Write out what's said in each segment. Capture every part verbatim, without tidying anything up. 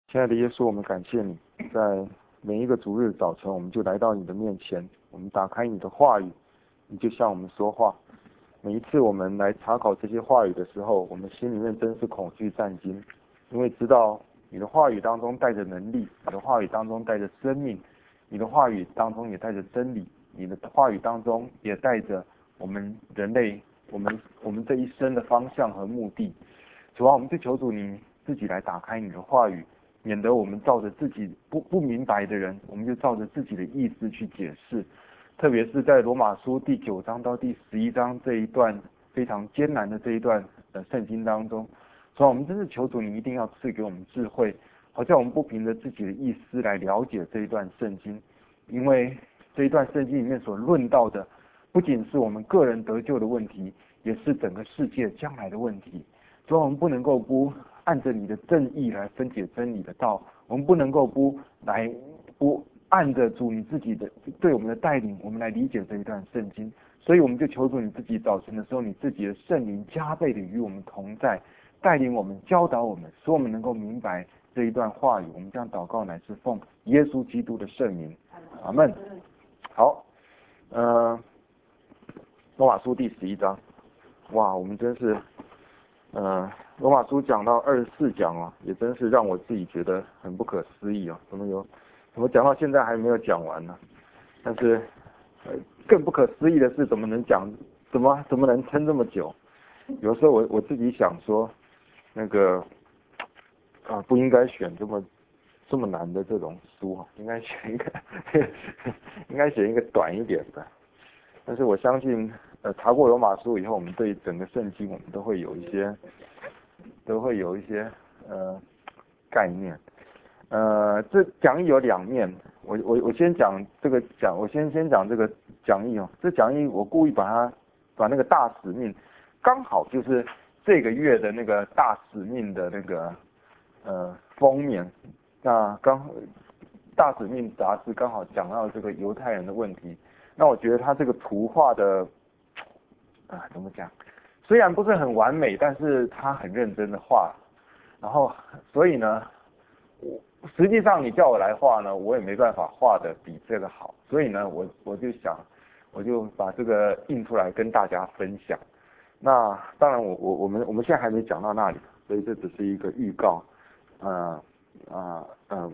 亲爱的耶稣，我们感谢你，在每一个主日早晨，我们就来到你的面前，我们打开你的话语，你就向我们说话。每一次我们来查考这些话语的时候，我们心里面真是恐惧战惊，因为知道你的话语当中带着能力，你的话语当中带着生命，你的话语当中也带着真理，你的话语当中也带着我们人类，我们我们这一生的方向和目的。主啊，我们就求主你自己来打开你的话语，免得我们照着自己不不明白的人，我们就照着自己的意思去解释。特别是在罗马书第九章到第十一章这一段非常艰难的这一段呃圣经当中，所以我们真是求主你一定要赐给我们智慧，好像我们不凭着自己的意思来了解这一段圣经，因为这一段圣经里面所论到的，不仅是我们个人得救的问题，也是整个世界将来的问题。所以我们不能够不按着你的正义来分解真理的道，我们不能够不来不按着主你自己的对我们的带领，我们来理解这一段圣经。所以我们就求主你自己早晨的时候，你自己的圣灵加倍的与我们同在，带领我们，教导我们，使我们能够明白这一段话语。我们将祷告乃是奉耶稣基督的圣名，阿们。好，呃，罗马书第十一章，哇，我们真是。呃，罗马书讲到二十四讲啊，也真是让我自己觉得很不可思议啊！怎么有，怎么讲到现在还没有讲完呢？但是，呃，更不可思议的是，怎么能讲，怎么怎么能撑这么久？有时候我我自己想说，那个啊，不应该选这么这么难的这种书啊，应该选一个，应该选一个短一点的。但是我相信。呃，查过罗马书以后，我们对整个圣经，我们都会有一些，都会有一些呃概念。呃，这讲义有两面，我我我先讲这个讲，我先先讲这个讲义哦。这讲义我故意把它把那个大使命，刚好就是这个月的那个大使命的那个呃封面，那刚大使命杂志刚好讲到这个犹太人的问题，那我觉得他这个图画的。啊，怎么讲？虽然不是很完美，但是他很认真的画，然后所以呢，我实际上你叫我来画呢，我也没办法画的比这个好，所以呢，我我就想，我就把这个印出来跟大家分享。那当然我，我我们我们现在还没讲到那里，所以这只是一个预告，呃啊嗯。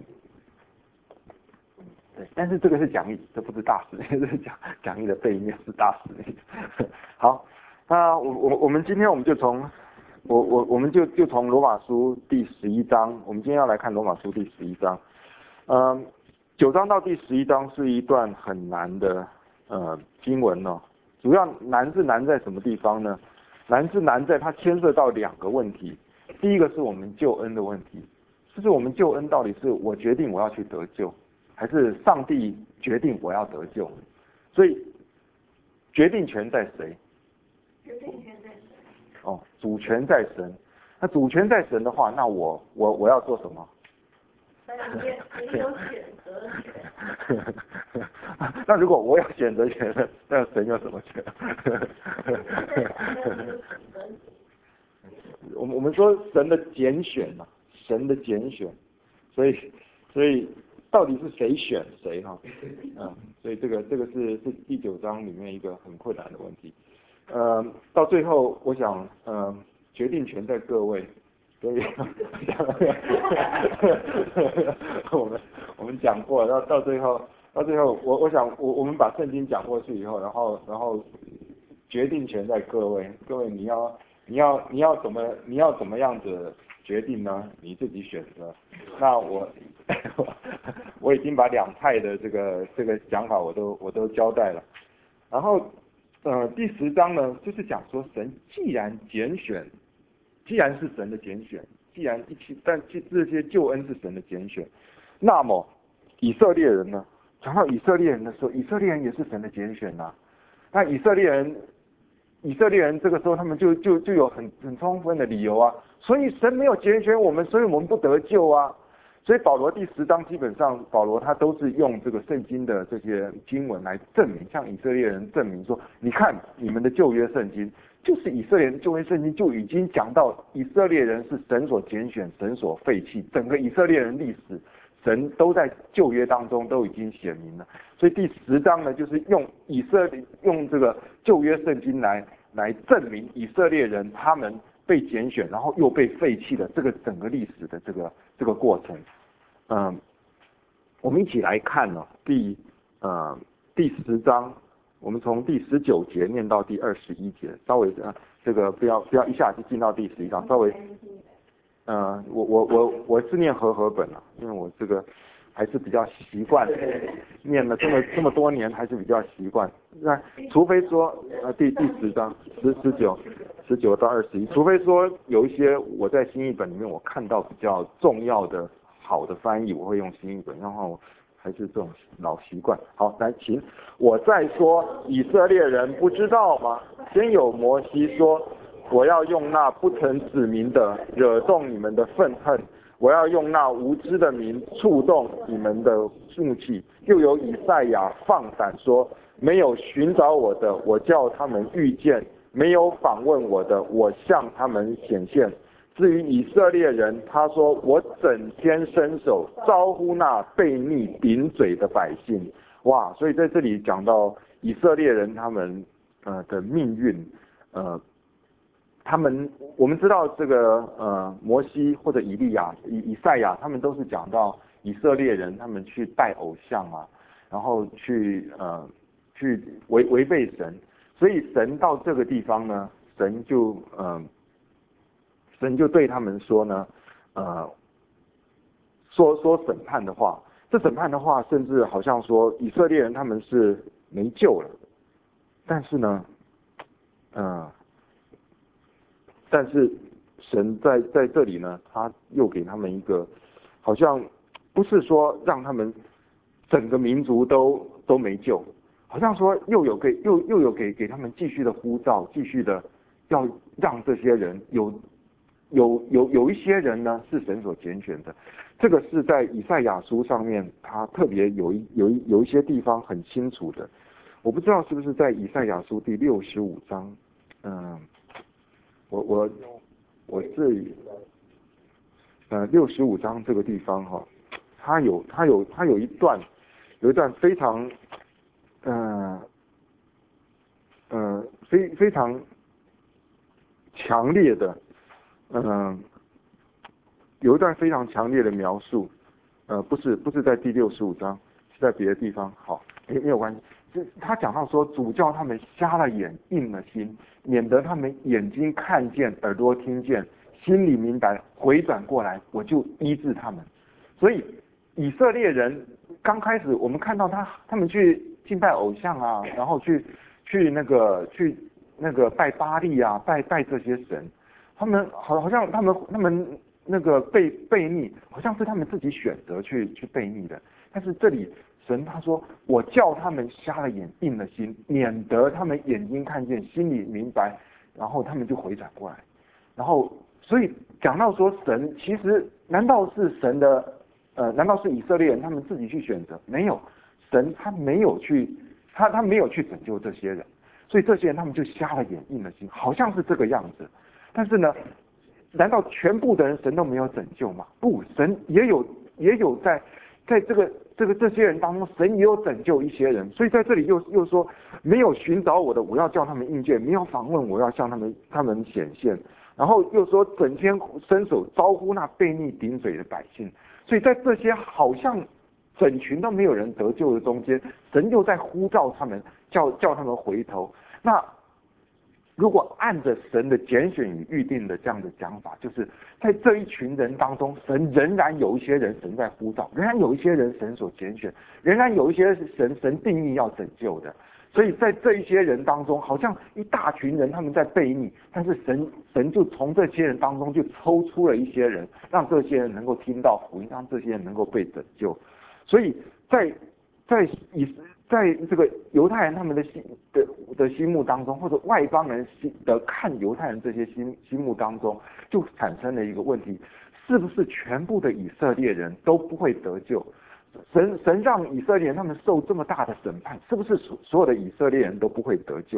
对，但是这个是讲义，这不是大使命，这是讲讲义的背面是大使命。好，那我我我们今天我们就从我我我们就就从罗马书第十一章，我们今天要来看罗马书第十一章。嗯，九章到第十一章是一段很难的呃经文哦，主要难是难在什么地方呢？难是难在它牵涉到两个问题，第一个是我们救恩的问题，就是我们救恩到底是我决定我要去得救。还是上帝决定我要得救，所以决定权在谁？ 决定权在神。 哦，主权在神。那主权在神的话，那我我我要做什么？ 你你有选择权。 那如果我有选择权，那神有什么权？我们我们说神的拣选嘛，神的拣选，所以所以。到底是谁选谁哈？嗯，所以这个这个是是第九章里面一个很困难的问题。呃，到最后我想，呃，决定权在各位，所以我们我们讲过，到到最后到最后，我我想我我们把圣经讲过去以后，然后然后决定权在各位，各位你要你要你要怎么你要怎么样子决定呢？你自己选择。那我。我已经把两派的这个这个讲法我都我都交代了，然后呃第十章呢就是讲说神既然拣选，既然是神的拣选，既然一起但这些救恩是神的拣选，那么以色列人呢，讲到以色列人的时候，以色列人也是神的拣选呐、啊。那以色列人以色列人这个时候他们就就就有很很充分的理由啊，所以神没有拣选我们，所以我们不得救啊。所以保罗第十章基本上，保罗他都是用这个圣经的这些经文来证明，向以色列人证明说，你看你们的旧约圣经就是以色列人旧约圣经就已经讲到以色列人是神所拣选、神所废弃，整个以色列人历史，神都在旧约当中都已经写明了。所以第十章呢，就是用以色列用这个旧约圣经来来证明以色列人他们被拣选，然后又被废弃的这个整个历史的这个这个过程。嗯，我们一起来看呢、哦，第呃第十章。我们从第十九节念到第二十一节，稍微呃这个不要不要一下就进到第十一章，稍微，呃我我我我是念和合本啊，因为我这个还是比较习惯，念了这么这么多年还是比较习惯。那除非说呃第第十章十十九十九到二十一，除非说有一些我在新译本里面我看到比较重要的好的翻译，我会用新译本，然后。还是这种老习惯。好，来，请我再说，以色列人不知道吗？先有摩西说，我要用那不曾指明的惹动你们的愤恨，我要用那无知的名触动你们的怒气。又有以赛亚放胆说，没有寻找我的，我叫他们遇见；没有访问我的，我向他们显现。至于以色列人，他说我整天伸手招呼那悖逆顶嘴的百姓。哇，所以在这里讲到以色列人他们呃的命运，呃，他们我们知道这个呃摩西或者以利亚、以以赛亚，他们都是讲到以色列人他们去拜偶像啊，然后去呃去违违背神，所以神到这个地方呢，神就呃。神就对他们说呢，呃，说说审判的话，这审判的话，甚至好像说以色列人他们是没救了，但是呢，呃，但是神在在这里呢，他又给他们一个，好像不是说让他们整个民族都都没救，好像说又有给又又有给给他们继续的呼召，继续的要让这些人有。有有有一些人呢是神所拣选的，这个是在以赛亚书上面，他特别有一有一有一些地方很清楚的。我不知道是不是在以赛亚书第六十五章，嗯，我我我是呃六十五章这个地方哈、哦，它有它有它有一段有一段非常呃呃非非常强烈的。嗯，有一段非常强烈的描述，呃，不是不是在第六十五章，是在别的地方。好，没没有关系。这他讲到说，主叫他们瞎了眼，硬了心，免得他们眼睛看见，耳朵听见，心里明白，回转过来，我就医治他们。所以以色列人刚开始，我们看到他他们去敬拜偶像啊，然后去去那个去那个拜巴力啊，拜拜这些神。他们好，好像他们他们那个被悖逆，好像是他们自己选择去去悖逆的。但是这里神他说，我叫他们瞎了眼，硬了心，免得他们眼睛看见，心里明白，然后他们就回转过来。然后，所以讲到说神，其实难道是神的呃，难道是以色列人他们自己去选择？没有，神他没有去，他他没有去拯救这些人，所以这些人他们就瞎了眼，硬了心，好像是这个样子。但是呢，难道全部的人神都没有拯救吗？不，神也有也有在在这个这个这些人当中，神也有拯救一些人。所以在这里又又说，没有寻找我的，我要叫他们应见；没有访问，我要向他们他们显现。然后又说，整天伸手招呼那悖逆顶嘴的百姓。所以在这些好像整群都没有人得救的中间，神又在呼召他们，叫叫他们回头。那如果按着神的拣选与预定的这样的讲法，就是在这一群人当中，神仍然有一些人神在呼召，仍然有一些人神所拣选，仍然有一些神神定义要拯救的。所以在这一些人当中，好像一大群人他们在悖逆，但是神神就从这些人当中就抽出了一些人，让这些人能够听到福音，让这些人能够被拯救。所以在在以在这个犹太人他们的心的的心目当中，或者外邦人心的看犹太人这些心心目当中，就产生了一个问题：是不是全部的以色列人都不会得救？神神让以色列人他们受这么大的审判，是不是所所有的以色列人都不会得救？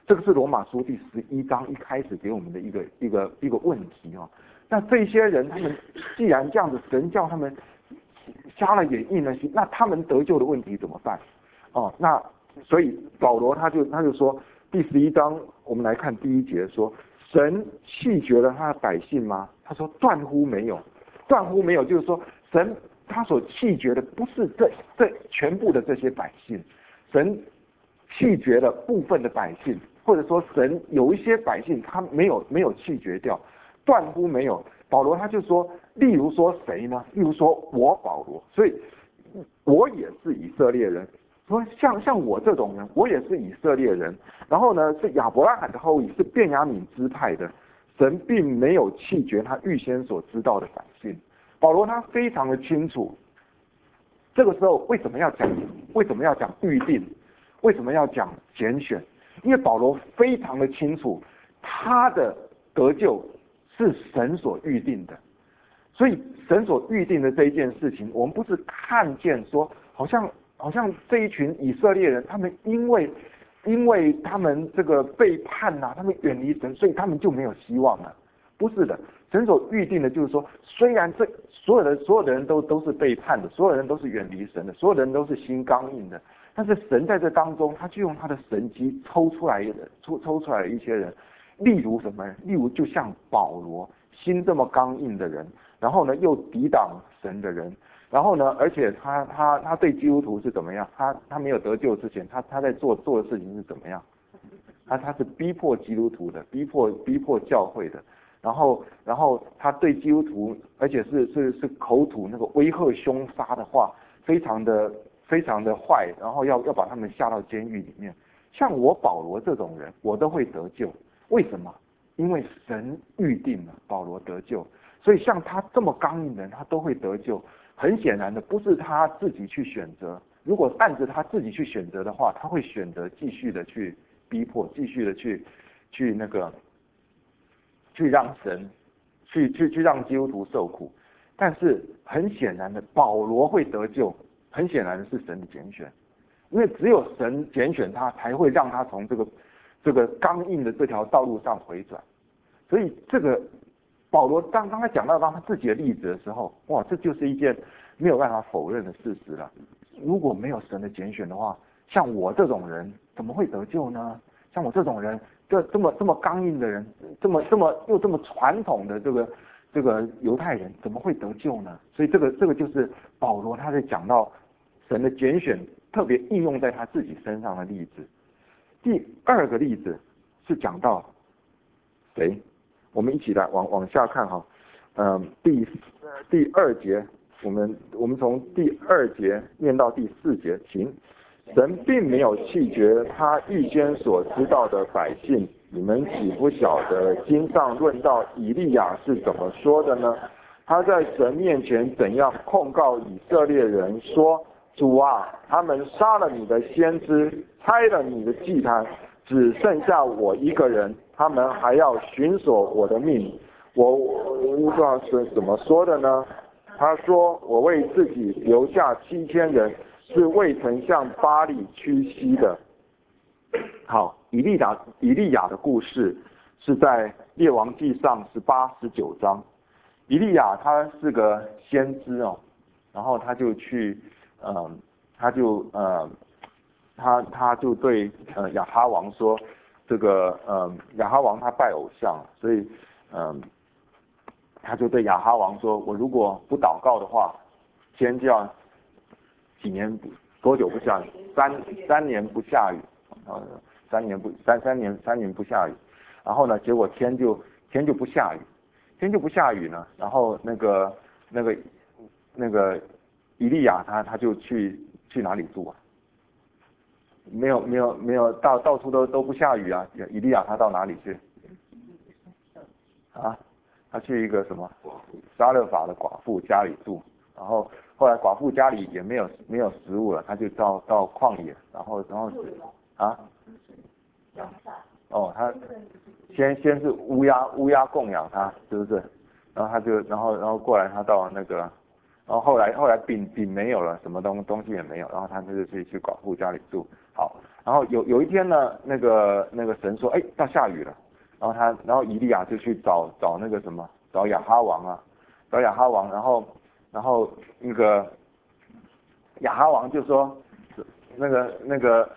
这个是罗马书第十一章一开始给我们的一个一个一个问题哦。那这些人，他们既然这样子，神叫他们瞎了眼硬了心，那他们得救的问题怎么办？哦，那所以保罗他就他就说，第十一章我们来看第一节说，神弃绝了他的百姓吗？他说断乎没有，断乎没有，就是说神他所弃绝的不是这这全部的这些百姓，神弃绝了部分的百姓，或者说神有一些百姓他没有没有弃绝掉，断乎没有。保罗他就说，例如说谁呢？例如说我保罗，所以我也是以色列人。说像像我这种人，我也是以色列人，然后呢是亚伯拉罕的后裔，是便雅悯支派的，神并没有弃绝他预先所知道的百姓。保罗他非常的清楚，这个时候为什么要讲为什么要讲预定，为什么要讲拣选？因为保罗非常的清楚，他的得救是神所预定的，所以神所预定的这一件事情，我们不是看见说好像好像这一群以色列人，他们因为因为他们这个背叛呐、啊，他们远离神，所以他们就没有希望了。不是的，神所预定的就是说，虽然这所有的所有的人都都是背叛的，所有人都是远离神的，所有的人都是心刚硬的，但是神在这当中，他就用他的神机抽出来的抽抽出来的一些人，例如什么人？例如就像保罗，心这么刚硬的人，然后呢又抵挡神的人。然后呢，而且他他他对基督徒是怎么样？他他没有得救之前，他他在做做的事情是怎么样？他他是逼迫基督徒的，逼迫逼迫教会的。然后然后他对基督徒，而且是是是口吐那个威吓凶杀的话，非常的非常的坏，然后要要把他们下到监狱里面。像我保罗这种人，我都会得救。为什么？因为神预定了保罗得救，所以像他这么刚硬的人，他都会得救。很显然的，不是他自己去选择。如果按着他自己去选择的话，他会选择继续的去逼迫，继续的去去那个去让神去去去让基督徒受苦。但是很显然的，保罗会得救，很显然的是神的拣选，因为只有神拣选他，才会让他从这个这个刚硬的这条道路上回转。所以这个保罗当刚才讲到他自己的例子的时候，哇，这就是一件没有办法否认的事实了。如果没有神的拣选的话，像我这种人怎么会得救呢？像我这种人，这这么这么刚硬的人，这么这么又这么传统的这个这个犹太人，怎么会得救呢？所以这个这个就是保罗他在讲到神的拣选，特别应用在他自己身上的例子。第二个例子是讲到谁？我们一起来往往下看哈，嗯，第第二节，我们我们从第二节念到第四节，请。神并没有弃绝他预先所知道的百姓，你们岂不晓得经上论到以利亚是怎么说的呢？他在神面前怎样控告以色列人说：主啊，他们杀了你的先知，拆了你的祭坛，只剩下我一个人，他们还要寻索我的命。我不知道是怎么说的呢？他说：我为自己留下七千人，是未曾向巴力屈膝的。好，以利亚以利亚的故事是在列王纪上十八、十九章。以利亚他是个先知哦，然后他就去，呃，他就呃，他他就对呃亚哈王说，这个呃亚哈王他拜偶像，所以嗯。呃他就对亚哈王说：我如果不祷告的话，天就要几年不多久不下雨，三三年不下雨，呃，三年不三三年三年不下雨，然后呢，结果天就天就不下雨，天就不下雨呢，然后那个那个那个以利亚他他就去去哪里住啊？没有没有没有到到处都都不下雨啊，以利亚他到哪里去？啊？他去一个什么撒勒法的寡妇家里住，然后后来寡妇家里也没有没有食物了，他就到到旷野，然后然后啊，哦，他先先是乌鸦乌鸦供养他，是不是？然后他就然后然后过来他到那个，然后后来后来饼饼没有了，什么东东西也没有，然后他就去去寡妇家里住。好， 然后有有一天呢，那个那个神说，哎，要下雨了。然后他，然后以利亚就去找找那个什么，找亚哈王啊，找亚哈王，然后然后那个亚哈王就说，那个那个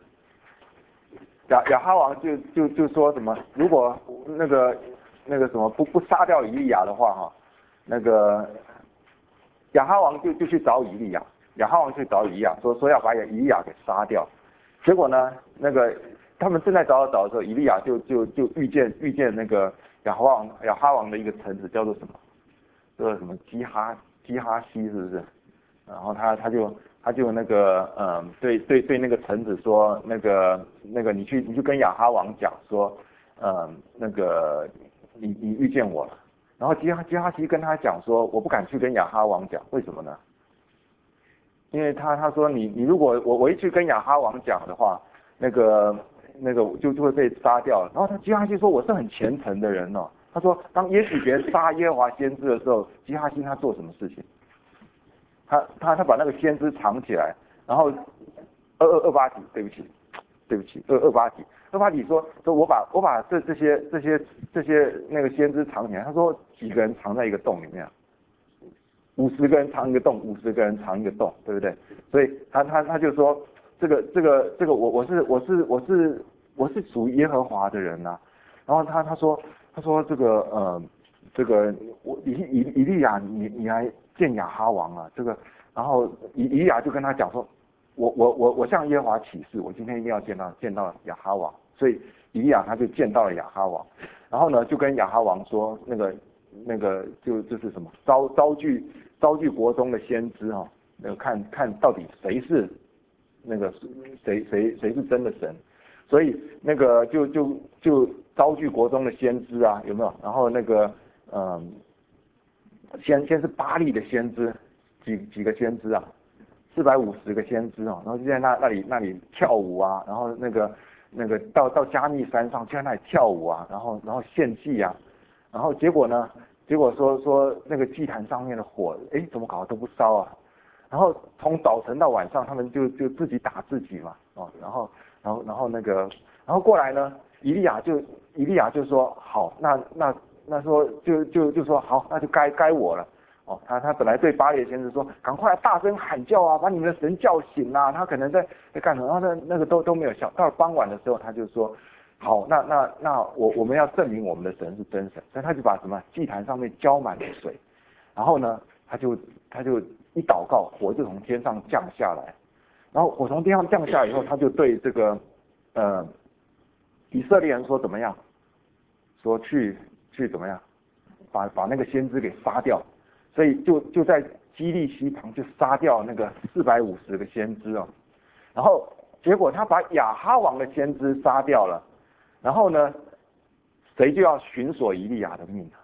亚亚哈王就就就说什么，如果那个那个什么不不杀掉以利亚的话哈，那个亚哈王就就去找以利亚，亚哈王去找以利亚，说说要把以利亚给杀掉。结果呢，那个他们正在找找的时候，以利亚就就就遇见遇见那个亚哈王亚哈王的一个臣子，叫做什么？叫做什么基哈基哈西是不是？然后他他就他就那个嗯对对对那个臣子说，那个那个你去你去跟亚哈王讲说，嗯那个你你遇见我了。然后基哈基哈西跟他讲说，我不敢去跟亚哈王讲，为什么呢？因为他他说你你如果我我一去跟亚哈王讲的话，那个那个就就会被杀掉。然后他基哈西说我是很虔诚的人哦。他说当耶洗别杀耶和华先知的时候，基哈西他做什么事情？他他他把那个先知藏起来，然后二二二八体，对不起对不起二二八体二八体说说我把我把这这些这些这些那个先知藏起来。他说几个人藏在一个洞里面？五十个人藏一个洞，五十个人藏一个洞，对不对？所以他他他就说，这个这个这个我我是我是我是我是属于耶和华的人呐、啊。然后他他说他说这个呃这个我以以以利亚你你来见亚哈王啊，这个然后以以利亚就跟他讲说，我我我我向耶和华起誓，我今天一定要见到见到亚哈王。所以以利亚他就见到了亚哈王，然后呢就跟亚哈王说那个。那个就就是什么招招聚招聚国中的先知哈、哦，那个看看到底谁是那个谁谁谁是真的神，所以那个就就就招聚国中的先知啊，有没有？然后那个嗯，先先是巴力的先知，几几个先知啊，四百五十个先知啊，然后就在那那里那里跳舞啊，然后那个那个到到加密山上就在那里跳舞啊，然后然后献祭啊。然后结果呢？结果说说那个祭坛上面的火，哎，怎么搞都不烧啊？然后从早晨到晚上，他们就就自己打自己嘛，哦，然后然后然后那个，然后过来呢，以利亚就以利亚就说好，那那那说就就就说好，那就该该我了，哦，他他本来对巴力先知说，赶快大声喊叫啊，把你们的神叫醒啊，他可能在在干什么？然后那那个都都没有效。到了傍晚的时候，他就说。好，那那那我我们要证明我们的神是真神，所以他就把什么祭坛上面浇满了水，然后呢，他就他就一祷告，火就从天上降下来，然后火从天上降下来以后，他就对这个呃以色列人说怎么样？说去去怎么样？把把那个先知给杀掉，所以就就在基利溪旁就杀掉那个四百五十个先知哦，然后结果他把亚哈王的先知杀掉了。然后呢，谁就要寻索以利亚的命？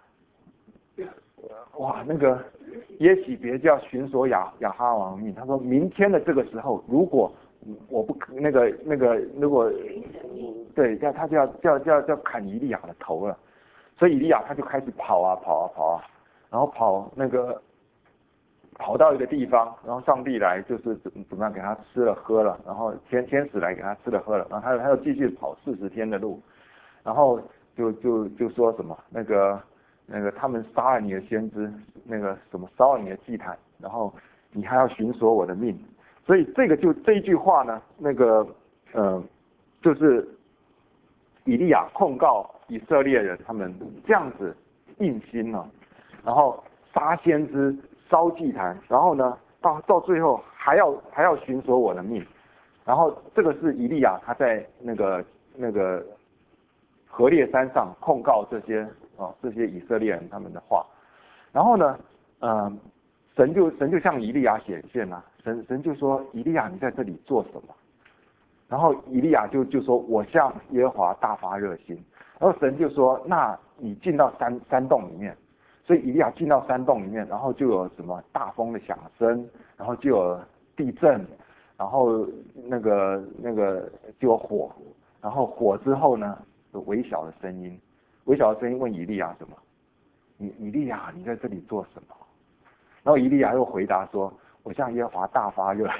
哇，那个耶洗别就要寻索亚亚哈王的命。他说明天的这个时候，如果我不那个那个如果对，要他就要就要就要就要砍以利亚的头了。所以以利亚他就开始跑啊跑啊跑啊，然后跑那个跑到一个地方，然后上帝来就是怎怎么样给他吃了喝了，然后天天使来给他吃了喝了，然后他他又继续跑四十天的路。然后就就就说什么那个那个他们杀了你的先知，那个什么烧了你的祭坛，然后你还要寻索我的命。所以这个就这一句话呢，那个呃就是以利亚控告以色列人他们这样子硬心了、啊，然后杀先知烧祭坛，然后呢到到最后还要还要寻索我的命。然后这个是以利亚他在那个那个何烈山上控告这些啊这些以色列人他们的话，然后呢，呃，神就神就向以利亚显现了，神神就说以利亚你在这里做什么？然后以利亚就就说我向耶和华大发热心，然后神就说那你进到山山洞里面，所以以利亚进到山洞里面，然后就有什么大风的响声，然后就有地震，然后那个那个就有火，然后火之后呢？有微小的声音，微小的声音问以利亚什么？以以利亚，你在这里做什么？然后以利亚又回答说：我向耶和华大发热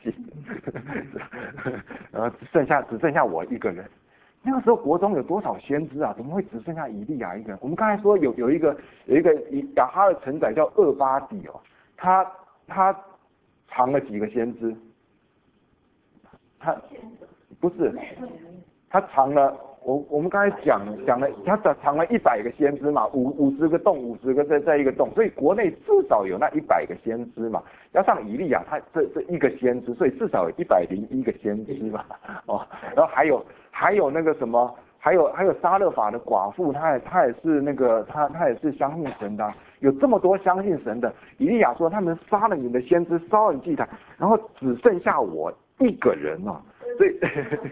信，然后只剩下只剩下我一个人。那个时候国中有多少先知啊？怎么会只剩下以利亚一个人？我们刚才说有有一个有一个亚哈的承载叫厄巴底哦，他他藏了几个先知？他不是，他藏了。我我们刚才讲讲了，他藏了一百个先知嘛，五五十个洞，五十个在在一个洞，所以国内至少有那一百个先知嘛，加上以利亚他这这一个先知，所以至少有一百零一个先知嘛，哦，然后还有还有那个什么，还有还有撒勒法的寡妇，她也她也是那个她她也是相信神的啊，有这么多相信神的，以利亚说他们杀了你的先知，烧了祭坛，然后只剩下我一个人啊。所以，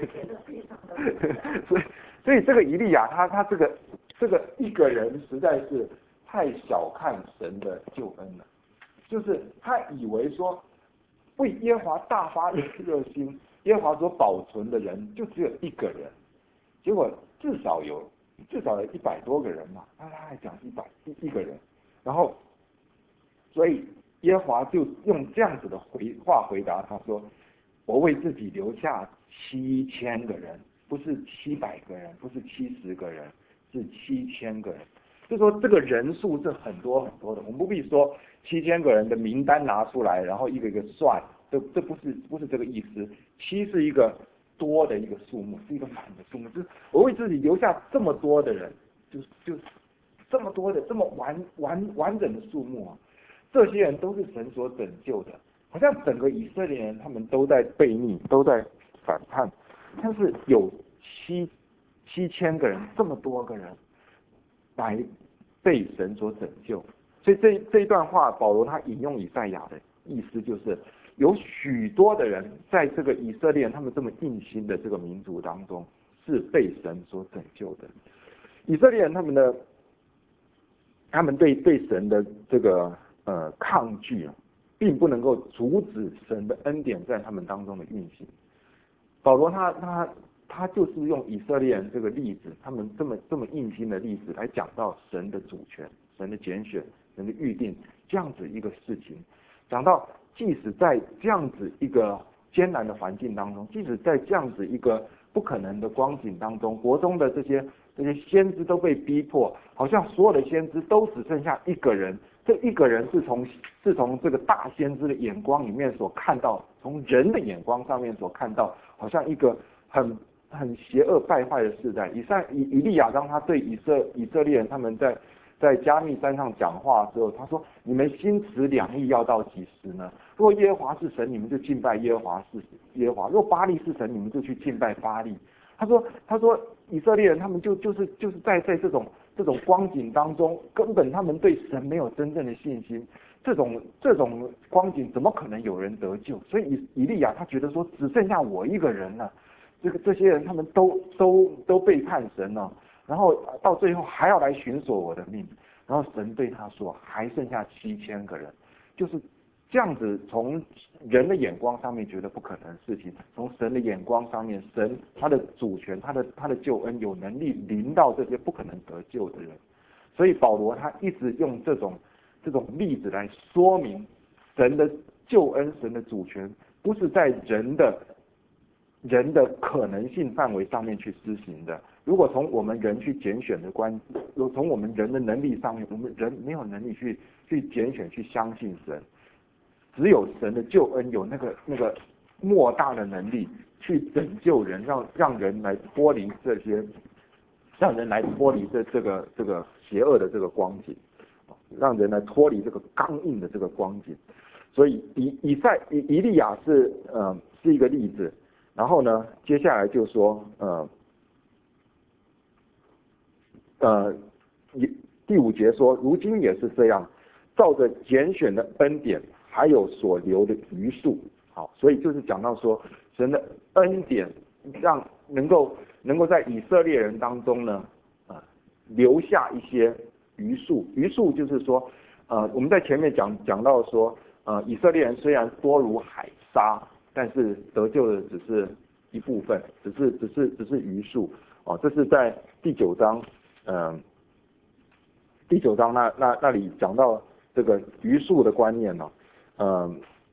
所以，所以这个以利亚他他这个这个一个人实在是太小看神的救恩了，就是他以为说为耶和华大发热心，耶和华所保存的人就只有一个人，结果至少有至少有一百多个人嘛，他他还讲一百一一个人，然后，所以耶和华就用这样子的回话回答他说。我为自己留下七千个人，不是七百个人，不是七十个人，是七千个人。就说这个人数是很多很多的，我们不必说七千个人的名单拿出来，然后一个一个算，这这不是不是这个意思。七是一个多的一个数目，是一个满的数目，就是我为自己留下这么多的人，就是就是这么多的这么完完完整的数目啊，这些人都是神所拯救的。好像整个以色列人他们都在悖逆，都在反叛，但是有七七千个人，这么多个人来被神所拯救。所以这这一段话，保罗他引用以赛亚的意思就是，有许多的人在这个以色列人他们这么硬心的这个民族当中，是被神所拯救的。以色列人他们的他们对对神的这个呃抗拒啊。并不能够阻止神的恩典在他们当中的运行。保罗他他他就是用以色列人这个例子，他们这么这么硬心的例子来讲到神的主权、神的拣选、神的预定这样子一个事情。讲到即使在这样子一个艰难的环境当中，即使在这样子一个不可能的光景当中，国中的这些这些先知都被逼迫，好像所有的先知都只剩下一个人。这一个人是从是从这个大先知的眼光里面所看到，从人的眼光上面所看到，好像一个很很邪恶败坏的时代。以赛以以利亚当他对以色以色列人他们在在加密山上讲话的时候，他说：你们心持两意要到几时呢？如果耶和华是神，你们就敬拜耶和华是耶和华；若巴力是神，你们就去敬拜巴力。他说他说以色列人他们就就是就是在在这种。这种光景当中，根本他们对神没有真正的信心。这种这种光景怎么可能有人得救？所以以以利亚他觉得说，只剩下我一个人了。这个这些人他们都都都背叛神了，然后到最后还要来寻索我的命。然后神对他说，还剩下七千个人，就是这样子。从人的眼光上面觉得不可能的事情，从神的眼光上面，神他的主权，他的他的救恩有能力临到这些不可能得救的人。所以保罗他一直用这种这种例子来说明神的救恩，神的主权不是在人的人的可能性范围上面去施行的。如果从我们人去拣选的关，从我们人的能力上面，我们人没有能力去去拣选去相信神。只有神的救恩有那个那个莫大的能力去拯救人，让让人来脱离这些，让人来脱离这这个这个邪恶的这个光景，让人来脱离这个刚硬的这个光景。所以以以赛以以利亚是呃是一个例子。然后呢，接下来就说呃呃第五节说，如今也是这样，照着拣选的恩典。还有所留的余数，好，所以就是讲到说，神的恩典让能够能够在以色列人当中呢，呃，留下一些余数。余数就是说，呃，我们在前面讲讲到说，呃，以色列人虽然多如海沙，但是得救的只是一部分，只是只是只是余数。哦，这是在第九章，嗯、呃，第九章那那那里讲到这个余数的观念呢、哦。嗯，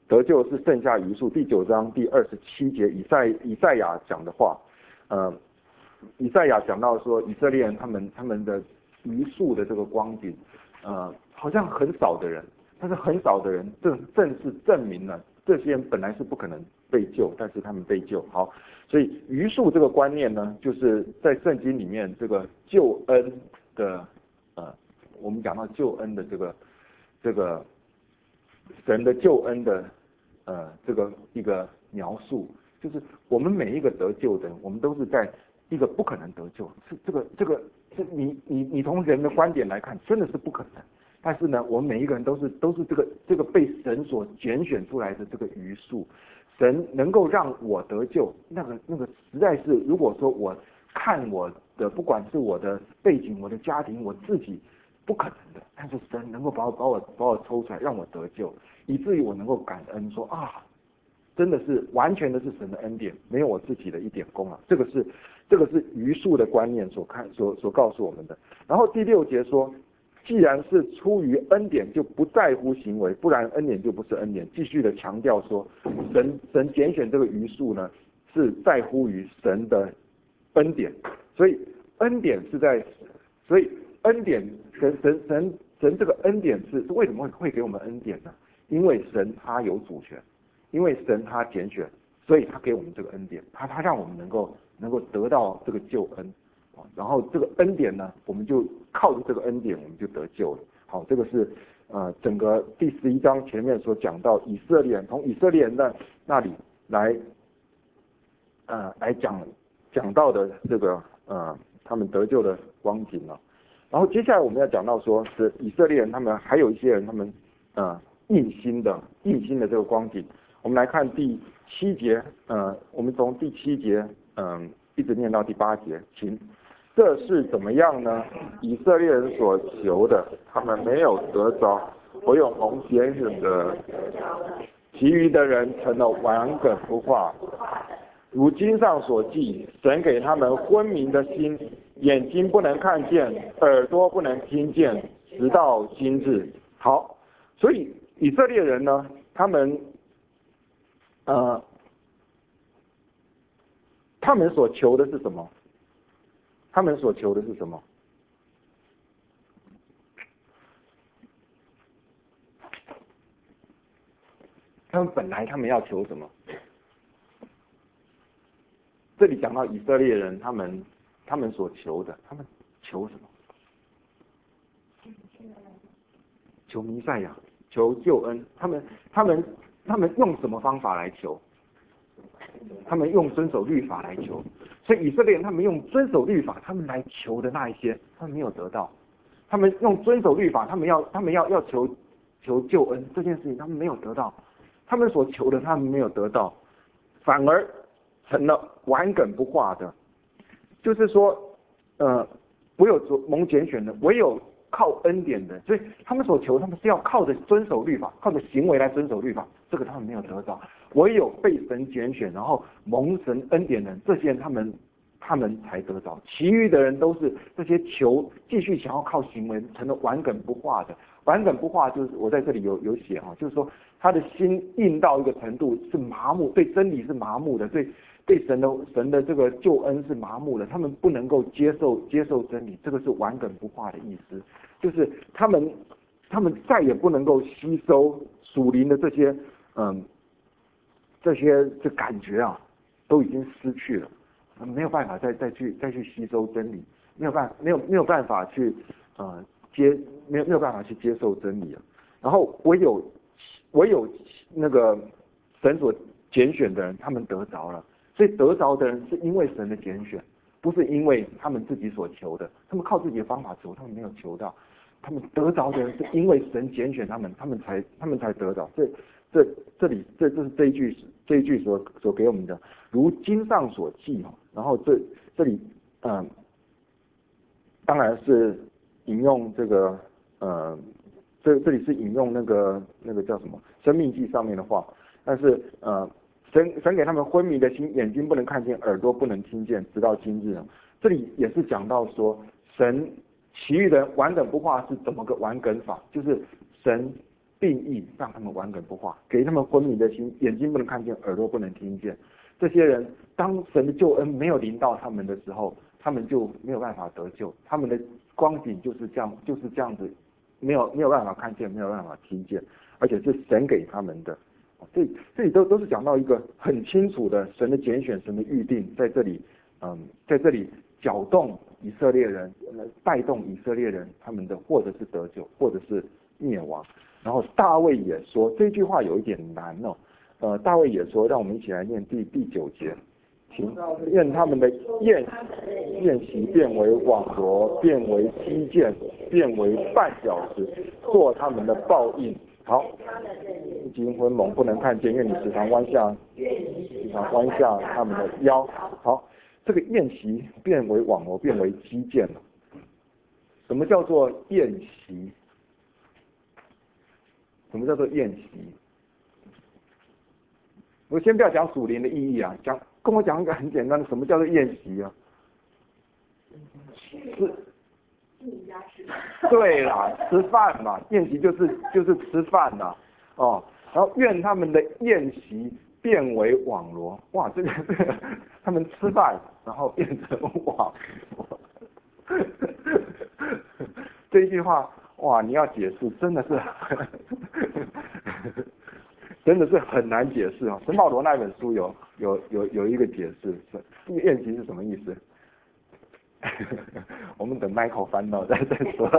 得救是剩下余数，第九章第二十七节以赛以赛亚讲的话，呃，以赛亚讲到说以色列人他们他们的余数的这个光景，呃，好像很少的人，但是很少的人正正是证明了这些人本来是不可能被救，但是他们被救。好，所以余数这个观念呢，就是在圣经里面这个救恩的呃，我们讲到救恩的这个这个神的救恩的呃这个一个描述，就是我们每一个得救的人，我们都是在一个不可能得救，是这个这个是你你你从人的观点来看，真的是不可能。但是呢，我们每一个人都是都是这个这个被神所拣选出来的这个余数，神能够让我得救，那个那个实在是，如果说我看我的不管是我的背景、我的家庭、我自己，不可能的，但是神能够把我把我把我抽出来，让我得救，以至于我能够感恩说啊，真的是完全的是神的恩典，没有我自己的一点功劳。这个是这个是余数的观念所看所所告诉我们的。然后第六节说，既然是出于恩典，就不在乎行为，不然恩典就不是恩典。继续的强调说，神神拣选这个余数呢，是在乎于神的恩典，所以恩典是在，所以恩典神神神神这个恩典是为什么会会给我们恩典呢？因为神他有主权，因为神他拣选，所以他给我们这个恩典，他他让我们能够能够得到这个救恩。然后这个恩典呢，我们就靠着这个恩典，我们就得救了。好，这个是呃整个第十一章前面所讲到以色列人，从以色列人的那里来呃来讲讲到的这个呃他们得救的光景了。然后接下来我们要讲到说是以色列人他们还有一些人他们呃硬心的硬心的这个光景。我们来看第七节，呃我们从第七节嗯、呃、一直念到第八节，请。这是怎么样呢？以色列人所求的，他们没有得着，唯有蒙拣选的，其余的人成了顽梗不化。如经上所记，神给他们昏迷的心，眼睛不能看见，耳朵不能听见，直到今日。好，所以以色列人呢，他们呃，他们所求的是什么？他们所求的是什么？他们本来他们要求什么？这里讲到以色列人，他们他们所求的，他们求什么？求弥赛亚，求救恩。他们他们他们用什么方法来求？他们用遵守律法来求。所以以色列人他们用遵守律法，他们来求的那一些，他们没有得到。他们用遵守律法，他们要他们要要求求救恩这件事情，他们没有得到。他们所求的，他们没有得到，反而成了顽梗不化的。就是说，呃，唯有蒙拣选的，唯有靠恩典的，所以他们所求，他们是要靠着遵守律法，靠着行为来遵守律法，这个他们没有得到。唯有被神拣选，然后蒙神恩典的人，这些人他们他们才得到，其余的人都是这些求继续想要靠行为成了顽梗不化的。顽梗不化就是我在这里有有写哈，就是说他的心硬到一个程度是麻木，对真理是麻木的，对对神的神的这个救恩是麻木的，他们不能够接受接受真理，这个是顽梗不化的意思，就是他们他们再也不能够吸收属灵的这些嗯这些这感觉啊，都已经失去了，没有办法再再去再去吸收真理，没有办没有没有办法去呃接没有没有办法去接受真理了。然后唯有唯有那个神所拣选的人，他们得着了。所以得着的人是因为神的拣选，不是因为他们自己所求的。他们靠自己的方法求，他们没有求到。他们得着的人是因为神拣选他们，他们才他们才得着。这这这里这这是这一句这一句所所给我们的，如经上所记哈。然后这这里嗯，当然是引用这个呃，这这里是引用那个那个叫什么《生命记》上面的话，但是呃。神神给他们昏迷的心，眼睛不能看见，耳朵不能听见，直到今日。这里也是讲到说，神其余的顽梗不化是怎么个顽梗法？就是神定义让他们顽梗不化，给他们昏迷的心，眼睛不能看见，耳朵不能听见。这些人当神的救恩没有临到他们的时候，他们就没有办法得救，他们的光景就是这样，就是这样子，没有没有办法看见，没有办法听见，而且是神给他们的。这里这里都都是讲到一个很清楚的神的拣选，神的预定，在这里，嗯，在这里搅动以色列人，呃，带动以色列人他们的或者是得救，或者是灭亡。然后大卫也说，这句话有一点难哦，呃，大卫也说，让我们一起来念第第九节，请愿他们的宴宴席变为网罗，变为基建，变为绊脚石，做他们的报应。好，已经昏蒙不能看见，愿你时常弯下，时常弯下他们的腰。好，这个宴席变为网罗，变为基建了。什么叫做宴席？什么叫做宴席？我先不要讲属灵的意义啊，讲跟我讲一个很简单的，什么叫做宴席啊？是。对啦，吃饭嘛，宴席就是就是吃饭啦，哦，然后愿他们的宴席变为网罗，哇，这个这个他们吃饭然后变成网罗，这一句话哇，你要解释真的是真的是很难解释啊。陈保罗那本书有有有有一个解释，是宴席是什么意思？我们等 Michael 翻到再再说。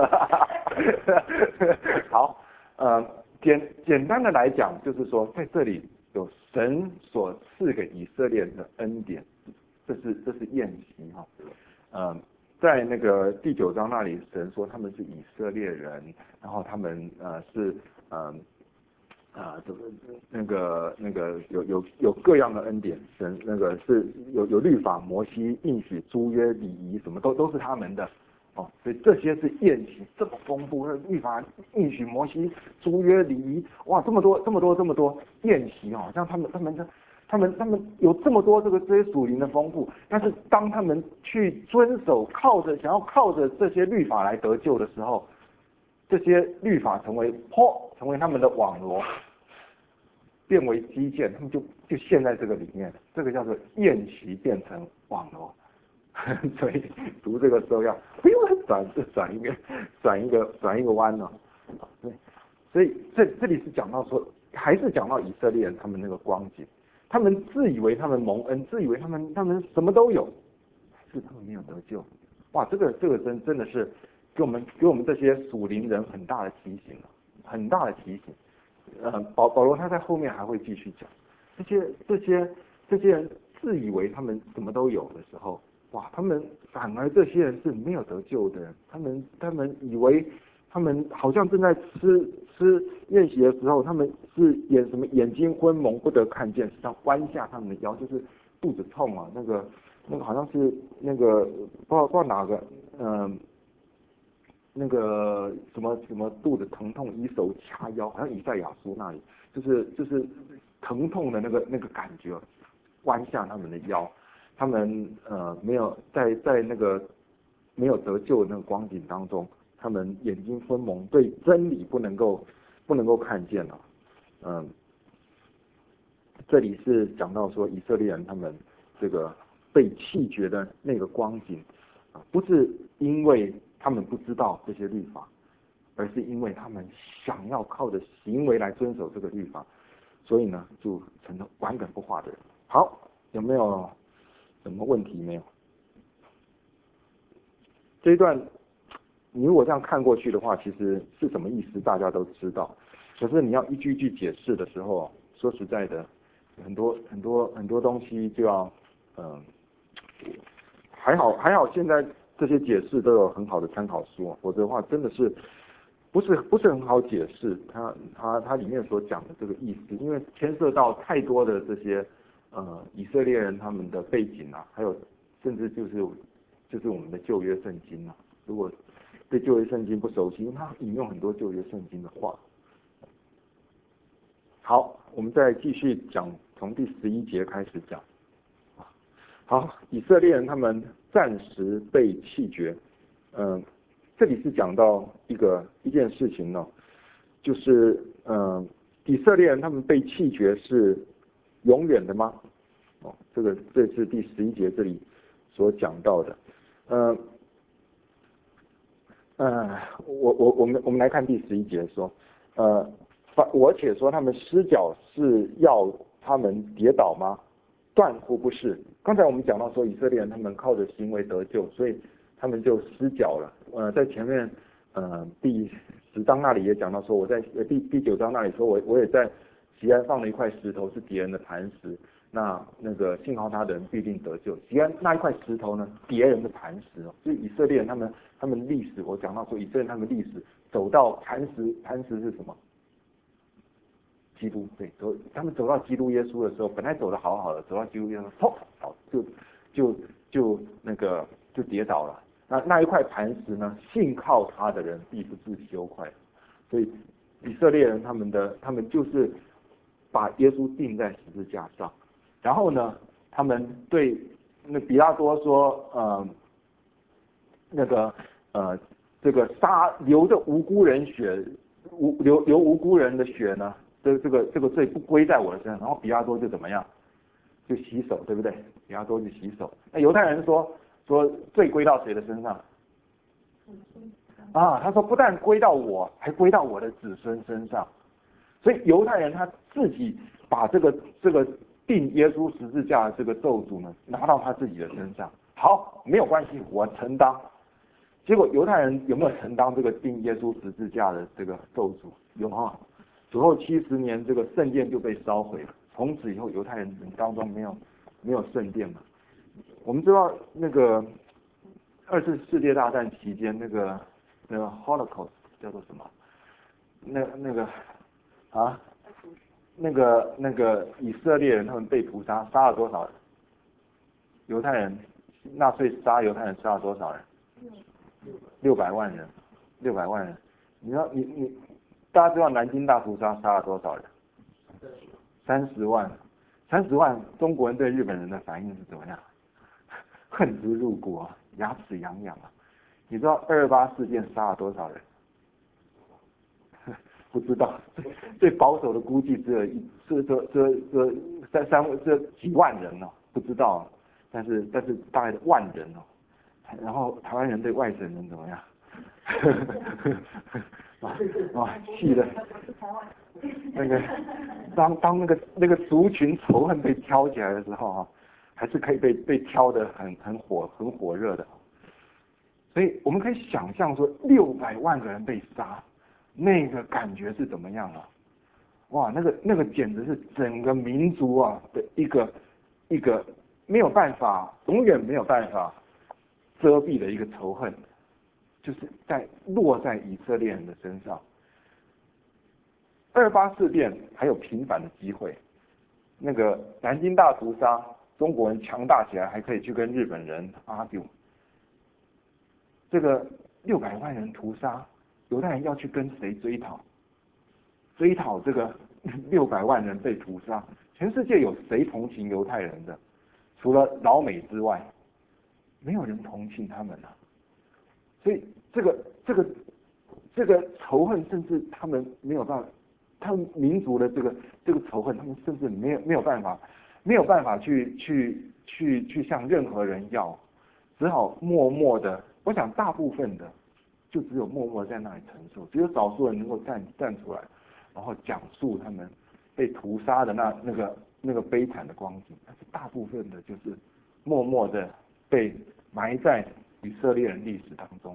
好，呃，简简单的来讲，就是说在这里有神所赐给以色列人的恩典，这是这是宴席哈。呃，在那个第九章那里，神说他们是以色列人，然后他们呃是呃。啊，这个那个那个有有有各样的恩典，神那个是有有律法、摩西、应许、诸约、礼仪，什么都都是他们的哦，所以这些是宴席，这么丰富的律法、应许、摩西、诸约、礼仪，哇，这么多这么多这么多宴席哦，像他们他们的他们他们有这么多这个这些属灵的丰富，但是当他们去遵守，靠着想要靠着这些律法来得救的时候，这些律法成为破。成为他们的网罗，变为基建，他们就就陷在这个里面，这个叫做宴席变成网罗，所以读这个时候要转转一个转一个转一个弯呢、哦，对，所以这这里是讲到说，还是讲到以色列人他们那个光景，他们自以为他们蒙恩，自以为他们他们什么都有，是他们没有得救，哇，这个这个真真的是给我们给我们这些属灵人很大的提醒了。很大的提醒，呃，保保罗他在后面还会继续讲，这些这些这些人自以为他们什么都有的时候，哇，他们反而这些人是没有得救的人，他们他们以为他们好像正在吃吃宴席的时候，他们是眼什么眼睛昏蒙不得看见，实际上弯下他们的腰，就是肚子痛啊，那个那个好像是那个不知道不知道哪个嗯。呃那个什么什么肚子疼痛，以手掐腰，好像以赛亚书那里，就是就是疼痛的那个那个感觉，弯下他们的腰，他们呃没有在在那个没有得救的那个光景当中，他们眼睛昏蒙，对真理不能够不能够看见了，嗯、呃，这里是讲到说以色列人他们这个被弃绝的那个光景啊，不是因为他们不知道这些律法，而是因为他们想要靠着行为来遵守这个律法，所以呢就成了顽梗不化的人。好，有没有什么问题没有？这一段你如果这样看过去的话，其实是什么意思大家都知道，可是你要一句句解释的时候，说实在的，很多很多很多东西就要嗯、呃，还好还好现在这些解释都有很好的参考书，否则的话真的是不是不是很好解释它它它里面所讲的这个意思，因为牵涉到太多的这些呃以色列人他们的背景啊，还有甚至就是就是我们的旧约圣经啊，如果对旧约圣经不熟悉，因为它引用很多旧约圣经的话。好，我们再继续讲，从第十一节开始讲。好，以色列人他们暂时被弃绝，嗯、呃，这里是讲到一个一件事情呢，就是嗯，以色列人他们被弃绝是永远的吗？哦，这个这是第十一节这里所讲到的。呃，呃，我我我们我们来看第十一节说，呃，我且说他们失脚是要他们跌倒吗？断乎不是。刚才我们讲到说以色列人他们靠着行为得救，所以他们就失脚了。呃，在前面呃第十章那里也讲到说，我在呃第第九章那里说我我也在西安放了一块石头是敌人的磐石，那那个信靠他的人必定得救。西安那一块石头呢，敌人的磐石哦，就是以色列人他们他们历史，我讲到说以色列人他们历史走到磐石，磐石是什么？基督，对，走他们走到基督耶稣的时候，本来走得好好的，走到基督耶稣，砰，倒就就就那个就跌倒了。那那一块磐石呢，信靠他的人必不致羞愧。所以以色列人他们的他们就是把耶稣钉在十字架上，然后呢，他们对那比拉多说，呃，那个呃这个杀流着无辜人血，无流流无辜人的血呢？这这个这个罪不归在我的身上，然后比拉多就怎么样？就洗手，对不对？比拉多就洗手。那犹太人说说罪归到谁的身上？啊，他说不但归到我，还归到我的子孙身上。所以犹太人他自己把这个这个钉耶稣十字架的这个咒诅呢，拿到他自己的身上。好，没有关系，我承担。结果犹太人有没有承担这个钉耶稣十字架的这个咒诅？有啊。主后七十年，这个圣殿就被烧毁了。从此以后，犹太人当中没有没有圣殿了。我们知道那个二次世界大战期间，那个那个 Holocaust 叫做什么？那那个啊，那个那个以色列人他们被屠杀，杀了多少人？犹太人，纳粹杀犹太人杀了多少人？六百万人，六百万人。你要你你。大家知道南京大屠杀杀了多少人？三十万，三十万。中国人对日本人的反应是怎么样？恨之入骨啊，牙齿痒痒啊。你知道二二八事件杀了多少人？不知道，最保守的估计只有一这这这这三三这几万人哦，不知道，但是但是大概万人哦。然后台湾人对外省人怎么样？哇哇，气的，那个当当那个那个族群仇恨被挑起来的时候啊，还是可以被被挑的很很火很火热的。所以我们可以想象说，六百万个人被杀，那个感觉是怎么样啊？哇，那个那个简直是整个民族啊的一个一个没有办法，永远没有办法遮蔽的一个仇恨。就是在落在以色列人的身上。二八事变还有平反的机会，那个南京大屠杀，中国人强大起来还可以去跟日本人 argue。这个六百万人屠杀，犹太人要去跟谁追讨？追讨这个六百万人被屠杀，全世界有谁同情犹太人的？除了老美之外，没有人同情他们啊。所以这个这个这个仇恨，甚至他们没有办法，他们民族的这个这个仇恨，他们甚至没有没有办法，没有办法去去去去向任何人要，只好默默的。我想大部分的就只有默默在那里承受，只有少数人能够站站出来，然后讲述他们被屠杀的那那个那个悲惨的光景。但是大部分的就是默默的被埋在以色列人历史当中。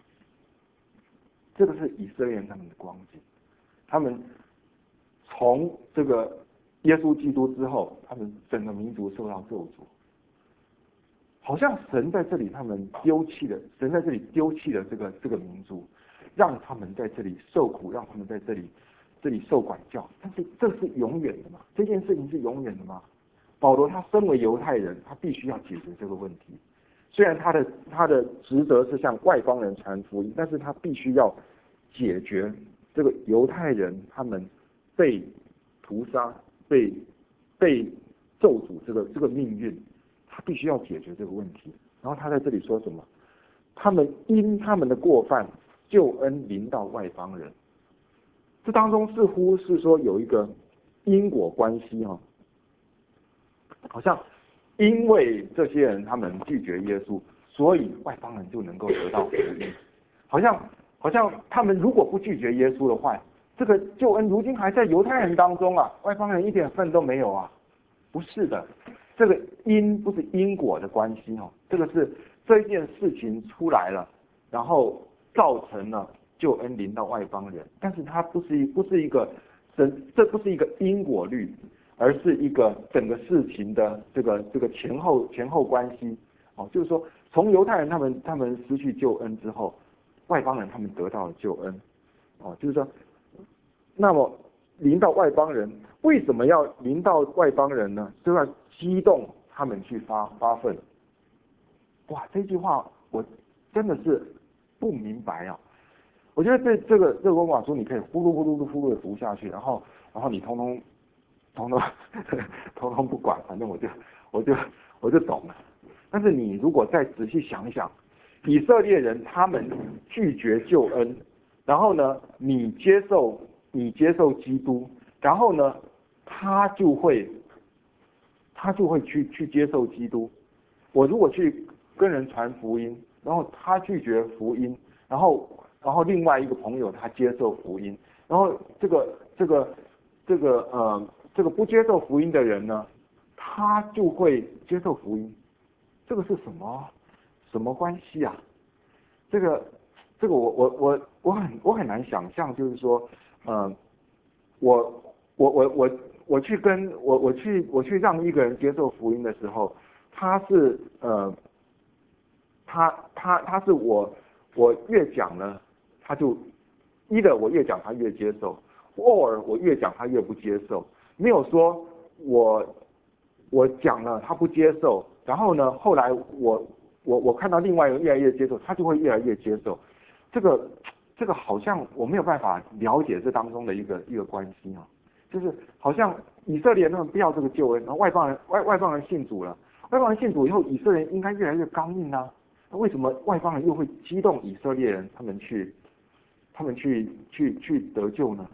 这个是以色列人他们的光景，他们从这个耶稣基督之后，他们整个民族受到咒诅，好像神在这里他们丢弃了，神在这里丢弃了这个这个民族，让他们在这里受苦，让他们在这里这里受管教。但是这是永远的吗？这件事情是永远的吗？保罗他身为犹太人，他必须要解决这个问题。虽然他的他的职责是向外邦人传福音，但是他必须要解决这个犹太人他们被屠杀、被被咒诅这个这个命运，他必须要解决这个问题。然后他在这里说什么？他们因他们的过犯，救恩临到外邦人。 这当中似乎是说有一个因果关系哈、哦，好像因为这些人他们拒绝耶稣，所以外邦人就能够得到福音。好像好像他们如果不拒绝耶稣的话，这个救恩如今还在犹太人当中啊，外邦人一点份都没有啊。不是的，这个因不是因果的关系哦，这个是这件事情出来了，然后造成了救恩临到外邦人，但是它不是一不是一个神，这不是一个因果律，而是一个整个事情的这个这个前后前后关系哦，就是说从犹太人他们他们失去救恩之后，外邦人他们得到了救恩哦，就是说，那么临到外邦人，为什么要临到外邦人呢？就要激动他们去发发愤。哇，这句话我真的是不明白啊！我觉得这这个这个罗马书你可以呼噜呼噜呼噜的读下去，然后然后你通通通通通通不管，反正我就我就我就懂了。但是你如果再仔细想一想，以色列人他们拒绝救恩，然后呢，你接受你接受基督，然后呢，他就会他就会去去接受基督。我如果去跟人传福音，然后他拒绝福音，然后然后另外一个朋友他接受福音，然后这个这个这个呃这个不接受福音的人呢，他就会接受福音。这个是什么什么关系啊？这个这个我我我我很我很难想象，就是说，呃，我我我我我去跟我我去我去让一个人接受福音的时候，他是呃，他他他是我我越讲呢，他就一的我越讲他越接受，偶尔我越讲他越不接受，没有说我我讲了他不接受，然后呢后来我我我看到另外一个越来越接受，他就会越来越接受，这个这个好像我没有办法了解这当中的一个一个关系啊，就是好像以色列人他们不要这个救恩，然后外邦人外外邦人信主了，外邦人信主以后，以色列人应该越来越刚硬啊，那为什么外邦人又会激动以色列人他们去他们去去去得救呢？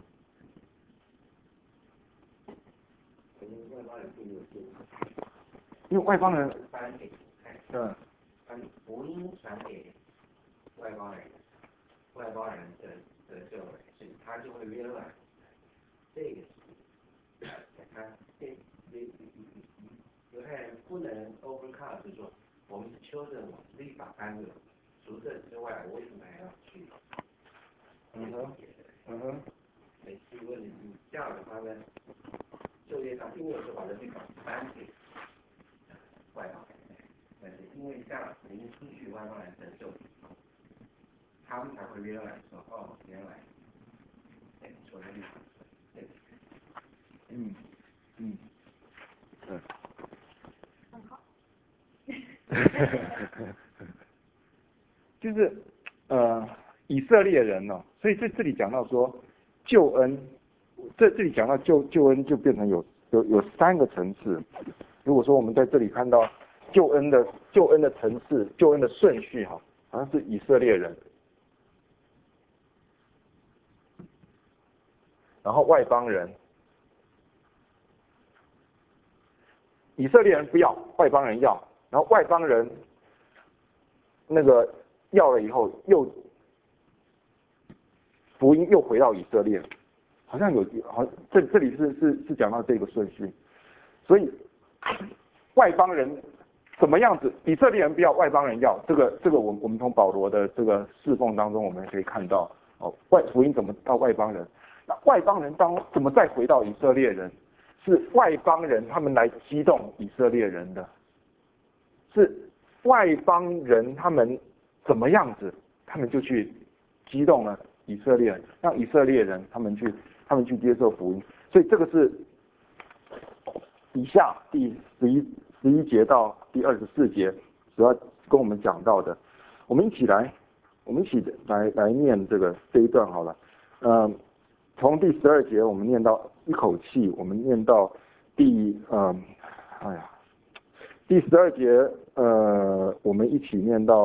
因为外邦人，嗯， 福音传给外邦人，外邦人的的这种事，他就会 realize 这个是，他这这犹太人不能 overcome， 就是说我们是 children， 我是立法颁的，除此之外，我为什么还要去？ 嗯哼，嗯哼， 每次问你这样的话呢，就业上因为是把这立法颁给外邦人。但是因为这样，您出去外邦人的救，他们才会原来说哦，原来，哎，说的厉害，对， 嗯嗯，嗯， 很好。 就是呃以色列人呢、哦，所以在这里讲到说救恩，这这里讲到救救恩就变成有有有三个层次。如果说我们在这里看到救恩的救恩的层次，救恩的顺序哈，好像是以色列人，然后外邦人，以色列人不要，外邦人要，然后外邦人那个要了以后又福音又回到以色列，好像有好这这里是是是讲到这个顺序，所以外邦人怎么样子？以色列人不要，外邦人要。这个这个，我我们从保罗的这个侍奉当中，我们可以看到，哦，外福音怎么到外邦人？那外邦人当怎么再回到以色列人？是外邦人他们来激动以色列人的，是外邦人他们怎么样子，他们就去激动了以色列人，让以色列人他们去他们去接受福音。所以这个是以下第十一十一节到第二十四节主要跟我们讲到的，我们一起来，我们一起来来念这个这一段好了。嗯，从第十二节我们念到一口气，我们念到第嗯，哎呀，第十二节呃，我们一起念到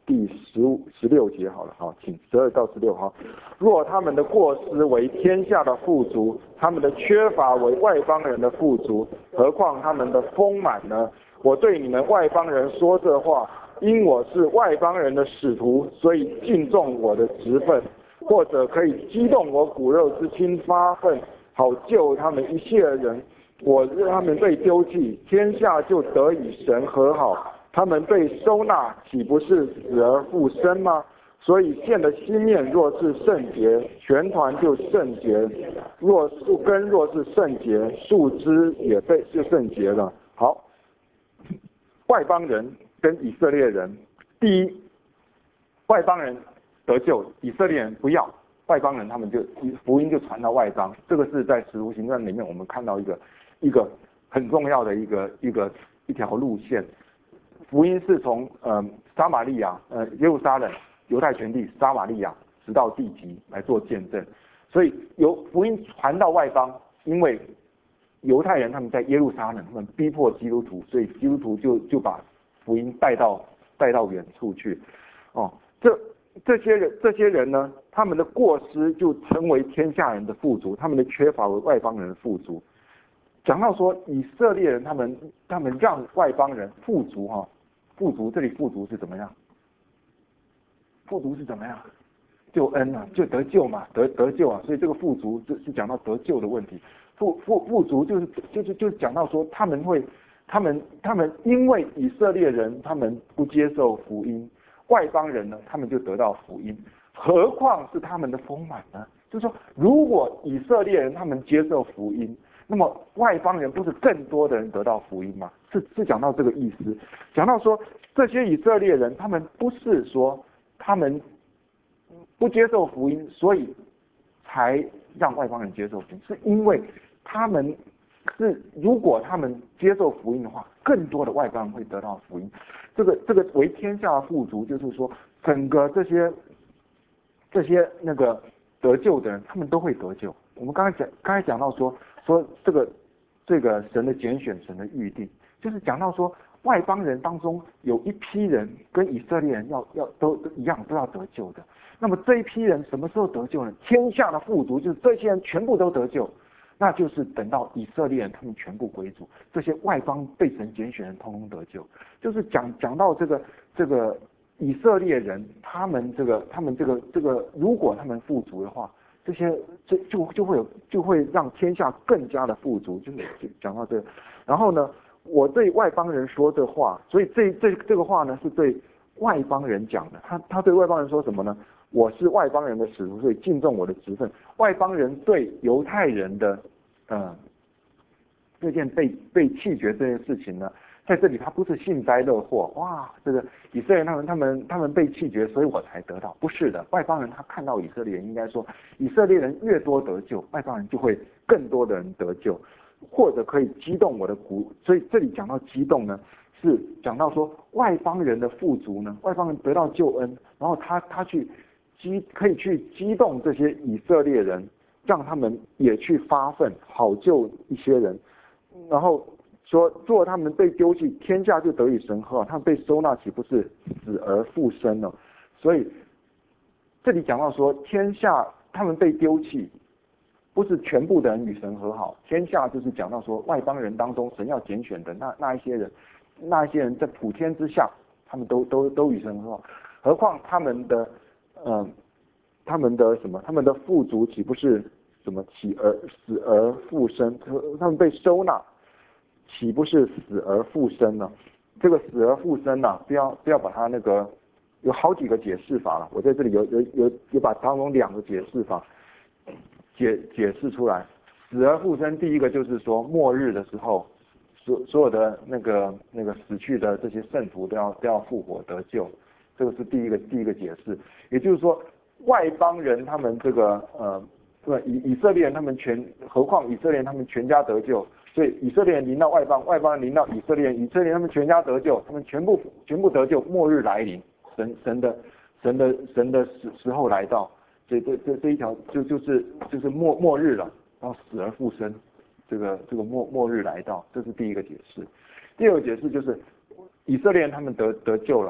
第十五、十六节好了，好，请十二到十六号。若他们的过失为天下的富足，他们的缺乏为外邦人的富足，何况他们的丰满呢？我对你们外邦人说这话，因我是外邦人的使徒，所以敬重我的职分，或者可以激动我骨肉之亲发愤，好救他们一切人。我让他们被丢弃，天下就得与神和好。他们被收纳，岂不是死而复生吗？所以线的心面若是圣洁，全团就圣洁；若树根若是圣洁，树枝也被就圣洁了。好，外邦人跟以色列人，第一，外邦人得救，以色列人不要，外邦人他们就福音就传到外邦。这个是在使徒行传里面我们看到一个一个很重要的一个一个一条路线。福音是从呃撒玛利亚呃耶路撒冷犹太全地撒玛利亚直到地极来做见证，所以由福音传到外邦，因为犹太人他们在耶路撒冷，他们逼迫基督徒，所以基督徒就就把福音带到带到远处去。哦，这这些人这些人呢，他们的过失就成为天下人的富足，他们的缺乏为外邦人的富足。讲到说以色列人他们他们让外邦人富足哈、哦，富足这里富足是怎么样？富足是怎么样？救恩啊，就得救嘛，得得救啊，所以这个富足是讲到得救的问题。富富富足就是就是就是讲到说他们会他们他们因为以色列人他们不接受福音，外邦人呢他们就得到福音，何况是他们的丰满呢？就是说，如果以色列人他们接受福音，那么外邦人不是更多的人得到福音吗？是是讲到这个意思，讲到说这些以色列人他们不是说他们不接受福音，所以才让外邦人接受福音，是因为他们是如果他们接受福音的话，更多的外邦人会得到福音。这个这个为天下的富足，就是说整个这些这些那个得救的人，他们都会得救。我们刚才讲刚才讲到说说这个这个神的拣选，神的预定，就是讲到说外邦人当中有一批人跟以色列人要要都都一样都要得救的。那么这一批人什么时候得救呢？天下的富足就是这些人全部都得救，那就是等到以色列人他们全部归主，这些外邦被神拣选人通通得救。就是讲讲到这个这个以色列人，他们这个他们这个这个，如果他们富足的话，这些这就就会有就会让天下更加的富足。就是讲到这个，然后呢，我对外邦人说这话，所以这这这个话呢是对外邦人讲的。他他对外邦人说什么呢？我是外邦人的使徒，所以敬重我的职分。外邦人对犹太人的呃这件被被弃绝这件事情呢，在这里他不是幸灾乐祸，哇，这个以色列人他们他们他们被弃绝，所以我才得到，不是的。外邦人他看到以色列人，应该说以色列人越多得救，外邦人就会更多的人得救，或者可以激动我的骨。所以这里讲到激动呢，是讲到说外邦人的富足呢，外邦人得到救恩，然后他他去激可以去激动这些以色列人，让他们也去发愤，好救一些人。然后说，若他们被丢弃，天下就得以神和好；他们被收纳，岂不是死而复生呢？所以这里讲到说，天下他们被丢弃，不是全部的人与神和好，天下就是讲到说外邦人当中，神要拣选的那那一些人，那一些人在普天之下，他们都都都与神和好。何况他们的呃他们的什么？他们的富足岂不是什么起而死而复生？他们被收纳，岂不是死而复生呢？这个死而复生呢、啊，不要不要把它那个有好几个解释法了。我在这里有有有有把当中两个解释法解解释出来。死而复生，第一个就是说末日的时候，所所有的那个那个死去的这些圣徒都要都要复活得救，这个是第一个第一个解释。也就是说，外邦人他们这个呃。对，以以色列人他们全，何况以色列人他们全家得救，所以以色列人临到外邦，外邦人临到以色列人，以色列人他们全家得救，他们全部全部得救，末日来临，神神的神的神的时时候来到，所以这这这一条就就是就是末末日了，然后死而复生，这个这个末末日来到，这是第一个解释。第二个解释就是以色列人他们得得救了，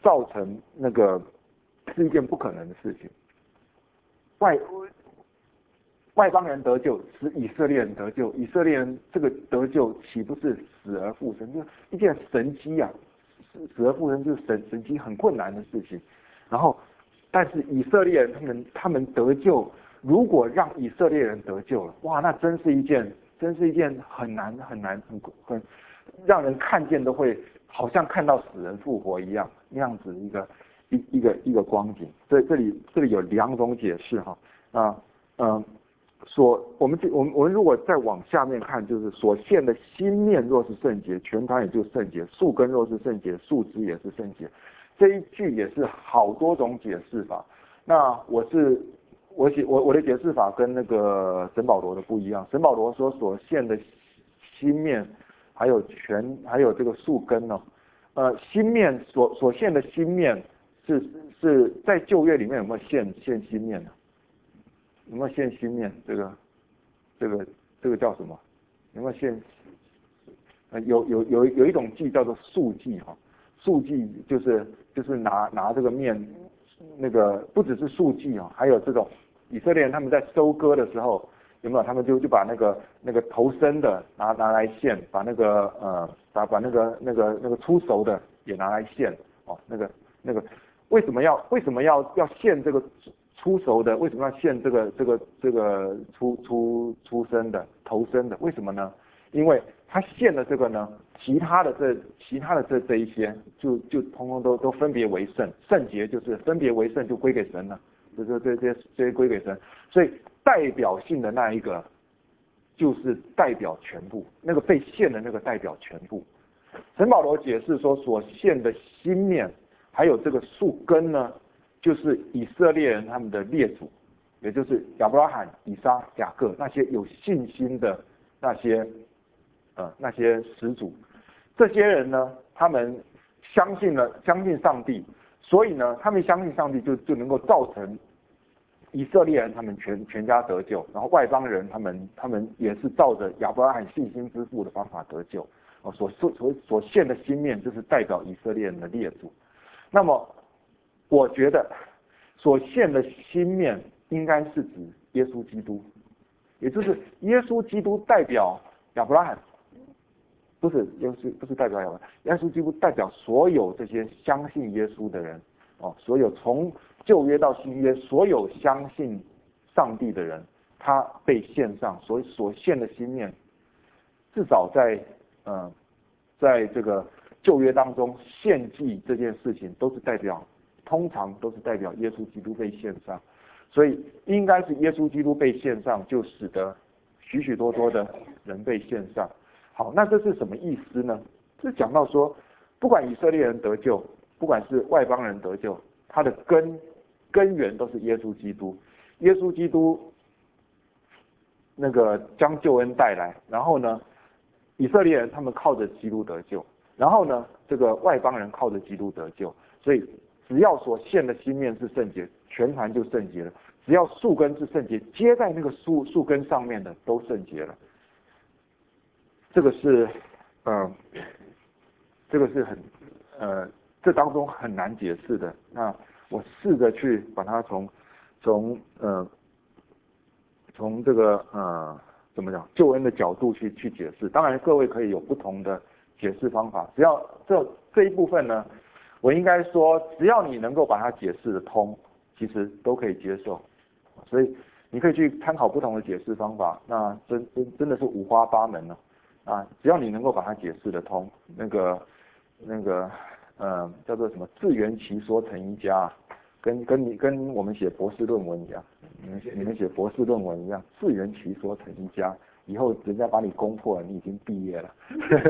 造成那个是一件不可能的事情。外外邦人得救，使以色列人得救，以色列人这个得救岂不是死而复生？就一件神迹啊！死而复生就是神神迹，很困难的事情。然后，但是以色列人他们他们得救，如果让以色列人得救了，哇，那真是一件真是一件很难很难很很让人看见都会好像看到死人复活一样那样子一个一一个一个光景。所以这里这里有两种解释哈啊嗯。所我们这我们我们如果再往下面看，就是所献的心面若是圣洁，全团也就圣洁；树根若是圣洁，树枝也是圣洁。这一句也是好多种解释法。那我是我解我我的解释法跟那个沈保罗的不一样。沈保罗说所献的心面，还有全还有这个树根呢、哦，呃，心面所所献的心面是是在旧约里面有没有献献心面呢？有没有献心面？这个，这个，这个叫什么？有没有献？呃，有有有有一种祭叫做素祭哈，素祭就是就是拿拿这个面，那个不只是素祭啊，还有这种以色列人他们在收割的时候，有没有？他们就就把那个那个头生的拿拿来献，把那个呃把把那个那个那个初熟的也拿来献哦，那个那个为什么要为什么要要献这个？出熟的为什么要献这个这个这个出出出生的头生的？为什么呢？因为他献的这个呢，其他的这其他的这这一些就就通通都都分别为圣，圣洁就是分别为圣就归给神了，就这这这这些归给神，所以代表性的那一个就是代表全部，那个被献的那个代表全部。陈保罗解释说，所献的心面还有这个树根呢。就是以色列人他们的列祖，也就是亚伯拉罕、以撒、雅各那些有信心的那些呃那些始祖，这些人呢，他们相信了相信上帝，所以呢，他们相信上帝就就能够造成以色列人他们全全家得救，然后外邦人他们他们也是照着亚伯拉罕信心之父的方法得救。哦，所所所所献的心面就是代表以色列人的列祖，那么。我觉得所献的心面应该是指耶稣基督，也就是耶稣基督代表亚伯拉罕，不是耶稣不是代表亚伯拉罕，耶稣基督代表所有这些相信耶稣的人哦，所有从旧约到新约所有相信上帝的人，他被献上，所以所献的心面，至少在嗯、呃，在这个旧约当中献祭这件事情都是代表。通常都是代表耶稣基督被献上，所以应该是耶稣基督被献上，就使得许许多多的人被献上。好，那这是什么意思呢？是讲到说，不管以色列人得救，不管是外邦人得救，他的根根源都是耶稣基督。耶稣基督那个将救恩带来，然后呢，以色列人他们靠着基督得救，然后呢，这个外邦人靠着基督得救，所以。只要所献的心面是圣洁，全盘就圣洁了。只要树根是圣洁，接在那个树树根上面的都圣洁了。这个是，呃，这个是很，呃，这当中很难解释的。那我试着去把它从，从呃，从这个呃，怎么讲救恩的角度去去解释。当然，各位可以有不同的解释方法。只要这这一部分呢。我应该说，只要你能够把它解释得通，其实都可以接受。所以你可以去参考不同的解释方法，那真真真的是五花八门了啊！只要你能够把它解释得通，那个那个呃叫做什么自圆其说成一家，跟跟你跟我们写博士论文一样，你们写你们写博士论文一样，自圆其说成一家。以后人家把你攻破了，你已经毕业了。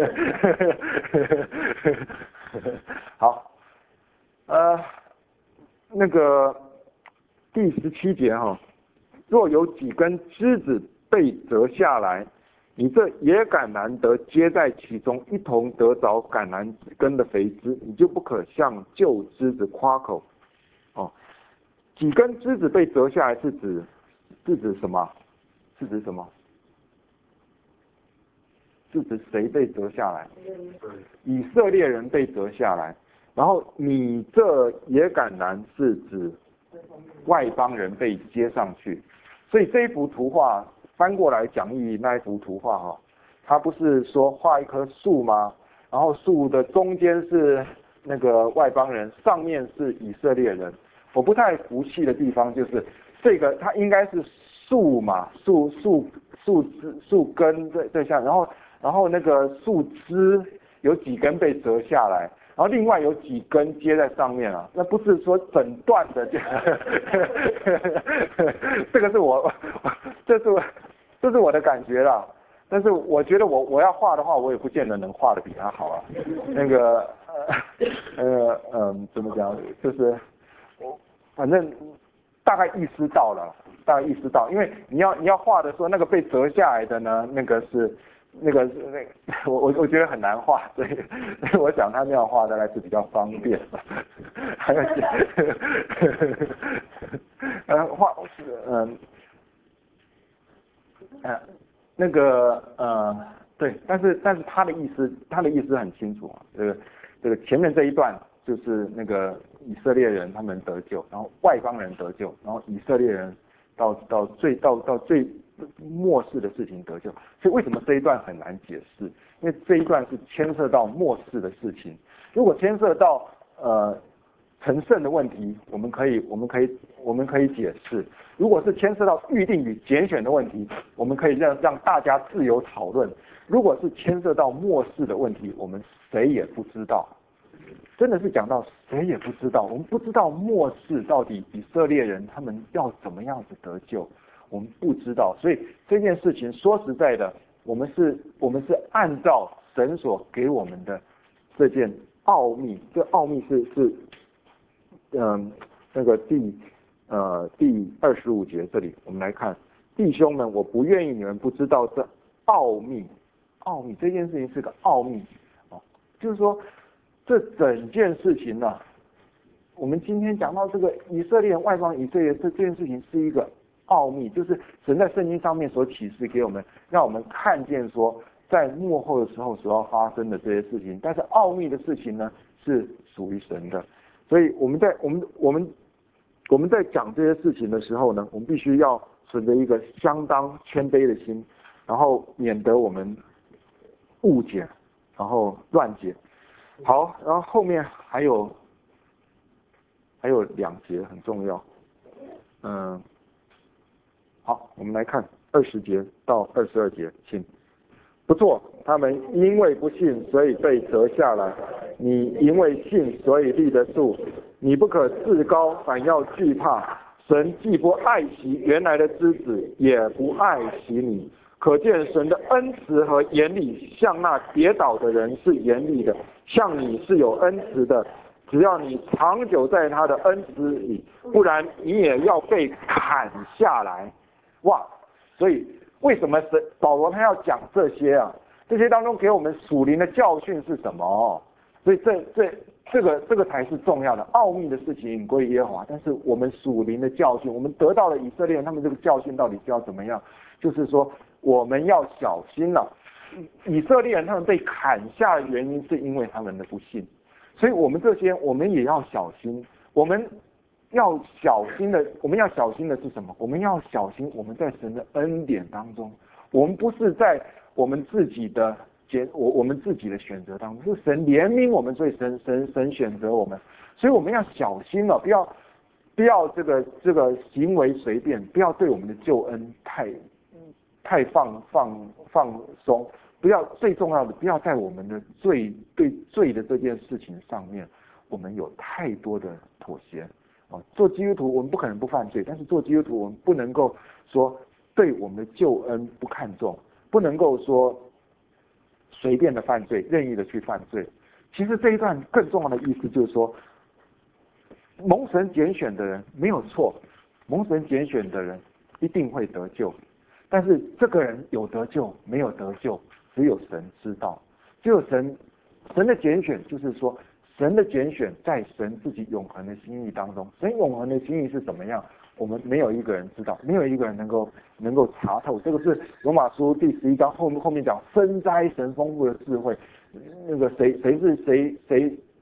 好。呃，那个第十七节哈、哦，若有几根枝子被折下来，你这野橄榄得接在其中，一同得着橄榄根的肥枝，你就不可向旧枝子夸口。哦，几根枝子被折下来是指是指什么？是指什么？是指谁被折下来？以色列人被折下来。 然后你这也敢难是指外邦人被接上去，所以这一幅图画翻过来讲义那一幅图画哈，它不是说画一棵树吗？然后树的中间是那个外邦人，上面是以色列人。我不太服气的地方就是这个，它应该是树嘛，树树树枝树根对对象，然后然后那个树枝有几根被折下来，然后另外有几根接在上面啊，那不是说整段的这这个是我这是我这是我的感觉啦。但是我觉得我我要画的话，我也不见得能画的比他好啊。那个呃呃嗯，怎么讲？就是我反正大概意识到了，大概意识到，因为你要你要画的说那个被折下来的呢，那个是那个是那个我我我觉得很难画，所以我想他那样画大概是比较方便。还有呃画嗯呃。那个呃，对，但是但是他的意思，他的意思很清楚啊。这个这个前面这一段就是那个以色列人他们得救，然后外邦人得救，然后以色列人到到最到到最末世的事情得救。所以为什么这一段很难解释？因为这一段是牵涉到末世的事情。如果牵涉到呃成圣的问题，我们可以我们可以我们可以解释。如果是牵涉到预定与拣选的问题，我们可以让让大家自由讨论。如果是牵涉到末世的问题，我们谁也不知道。真的是讲到谁也不知道，我们不知道末世到底以色列人他们要怎么样子得救，我们不知道。所以这件事情说实在的，我们是我们是按照神所给我们的这件奥秘，这奥秘是是嗯那个第呃第二十五节这里我们来看，弟兄们，我不愿意你们不知道这奥秘，奥秘这件事情是个奥秘哦，就是说这整件事情呢、啊，我们今天讲到这个以色列外邦以色列这这件事情是一个奥秘，就是神在圣经上面所启示给我们，让我们看见说在末后的时候所要发生的这些事情，但是奥秘的事情呢是属于神的，所以我们在我们我们我们在讲这些事情的时候呢，我们必须要存着一个相当谦卑的心，然后免得我们误解，然后乱解。好，然后后面还有还有两节很重要，嗯，好，我们来看二十节到二十二节，请。不错，他们因为不信，所以被折下来；你因为信，所以立得住。你不可自高，反要惧怕。神既不爱惜原来的枝子，也不爱惜你。可见神的恩慈和严厉，向那跌倒的人是严厉的，向你是有恩慈的。只要你长久在他的恩慈里，不然你也要被砍下来。哇！所以为什么神保罗他要讲这些啊？这些当中给我们属灵的教训是什么？所以这这这个这个才是重要的，奥秘的事情归耶和华，但是我们属灵的教训，我们得到了以色列人他们这个教训到底是要怎么样？就是说我们要小心了。以色列人他们被砍下的原因是因为他们的不信，所以我们这些我们也要小心。我们要小心的，我们要小心的是什么？我们要小心我们在神的恩典当中，我们不是在我们自己的选我我们自己的选择当中，是神怜悯我们，所以神神神选择我们，所以我们要小心了，不要不要这个这个行为随便，不要对我们的救恩太太放放放松，不要最重要的不要在我们的罪对罪的这件事情上面，我们有太多的妥协。哦，做基督徒我们不可能不犯罪，但是做基督徒我们不能够说对我们的救恩不看重，不能够说随便的犯罪，任意的去犯罪。其实这一段更重要的意思就是说，蒙神拣选的人没有错，蒙神拣选的人一定会得救，但是这个人有得救没有得救，只有神知道，只有神神的拣选就是说。神的拣选在神自己永恒的心意当中，神永恒的心意是怎么样？我们没有一个人知道，没有一个人能够能够查透。这个是罗马书第十一章后面后面讲深哉神丰富的智慧，那个谁谁是谁谁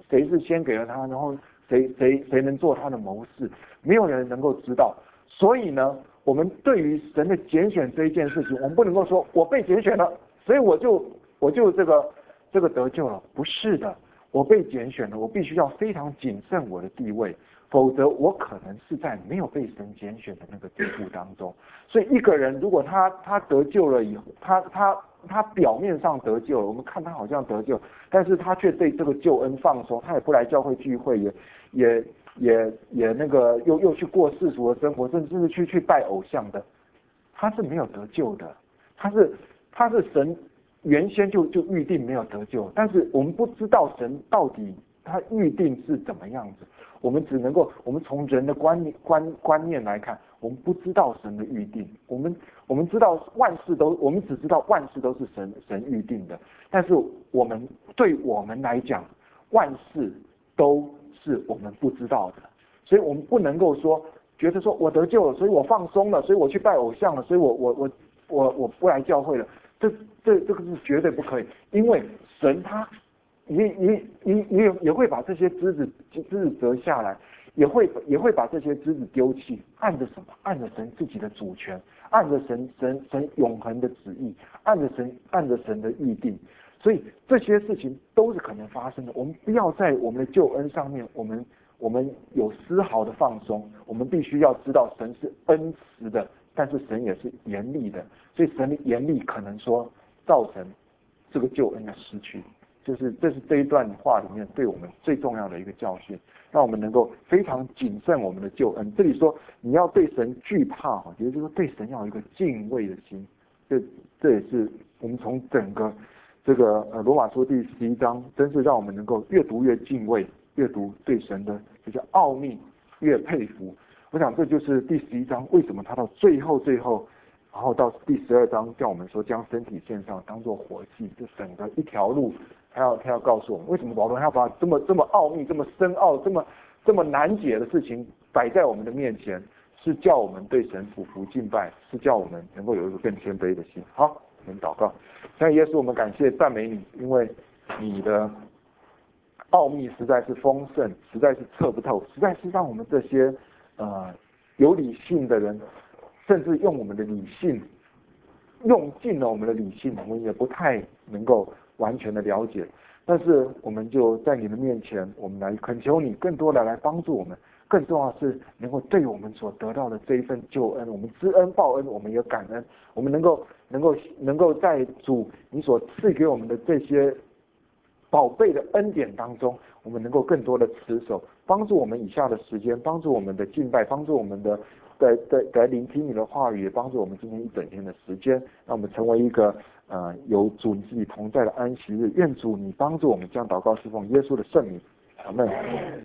谁是先给了他，然后谁谁谁能做他的谋士，没有人能够知道。所以呢，我们对于神的拣选这一件事情，我们不能够说我被拣选了，所以我就我就这个这个得救了。不是的，我被拣选了，我必须要非常谨慎我的地位，否则我可能是在没有被神拣选的那个地步当中。所以一个人如果他他得救了以后，他他他表面上得救了，我们看他好像得救，但是他却对这个救恩放松，他也不来教会聚会，也也也也那个又又去过世俗的生活，甚至是去去拜偶像的，他是没有得救的。他是他是神原先就就预定没有得救，但是我们不知道神到底他预定是怎么样子，我们只能够我们从人的观念观观念来看，我们不知道神的预定，我们我们知道万事都我们只知道万事都是神神预定的，但是我们对我们来讲，万事都是我们不知道的，所以我们不能够说觉得说我得救了，所以我放松了，所以我去拜偶像了，所以我我我我我不来教会了，这这这个是绝对不可以，因为神他也也也也也会把这些枝子枝子折下来，也会也会把这些枝子丢弃，按着什么？按着神自己的主权，按着神神神永恒的旨意，按着神按着神的预定。所以这些事情都是可能发生的。我们不要在我们的救恩上面，我们我们有丝毫的放松。我们必须要知道，神是恩慈的，但是神也是严厉的。所以神的严厉可能说造成这个救恩的失去。就是这是这一段话里面对我们最重要的一个教训，让我们能够非常谨慎我们的救恩。这里说你要对神惧怕，也就是说对神要有一个敬畏的心。这这也是我们从整个这个呃罗马书第十一章，真是让我们能够越读越敬畏，越读对神的这些奥秘越佩服。我想这就是第十一章为什么他到最后最后。然后到第十二章叫我们说将身体献上当作活祭，这整个一条路，他要他要告诉我们为什么保罗要把这么这么奥秘、这么深奥、这么这么难解的事情摆在我们的面前，是叫我们对神俯伏敬拜，是叫我们能够有一个更谦卑的心。好，我们祷告，像耶稣，我们感谢赞美你，因为你的奥秘实在是丰盛，实在是测不透，实在是让我们这些呃有理性的人。甚至用我们的理性，用尽了我们的理性，我们也不太能够完全的了解。但是我们就在你的面前，我们来恳求你更多的来帮助我们。更重要的是能够对我们所得到的这一份救恩，我们知恩报恩，我们也感恩。我们能够能够能够在主你所赐给我们的这些宝贝的恩典当中，我们能够更多的持守，帮助我们以下的时间，帮助我们的敬拜，帮助我们的。在在在聆听你的话语，也帮助我们今天一整天的时间，让我们成为一个呃有主你自己同在的安息日。愿主你帮助我们，这样祷告侍奉耶稣的圣名，阿们。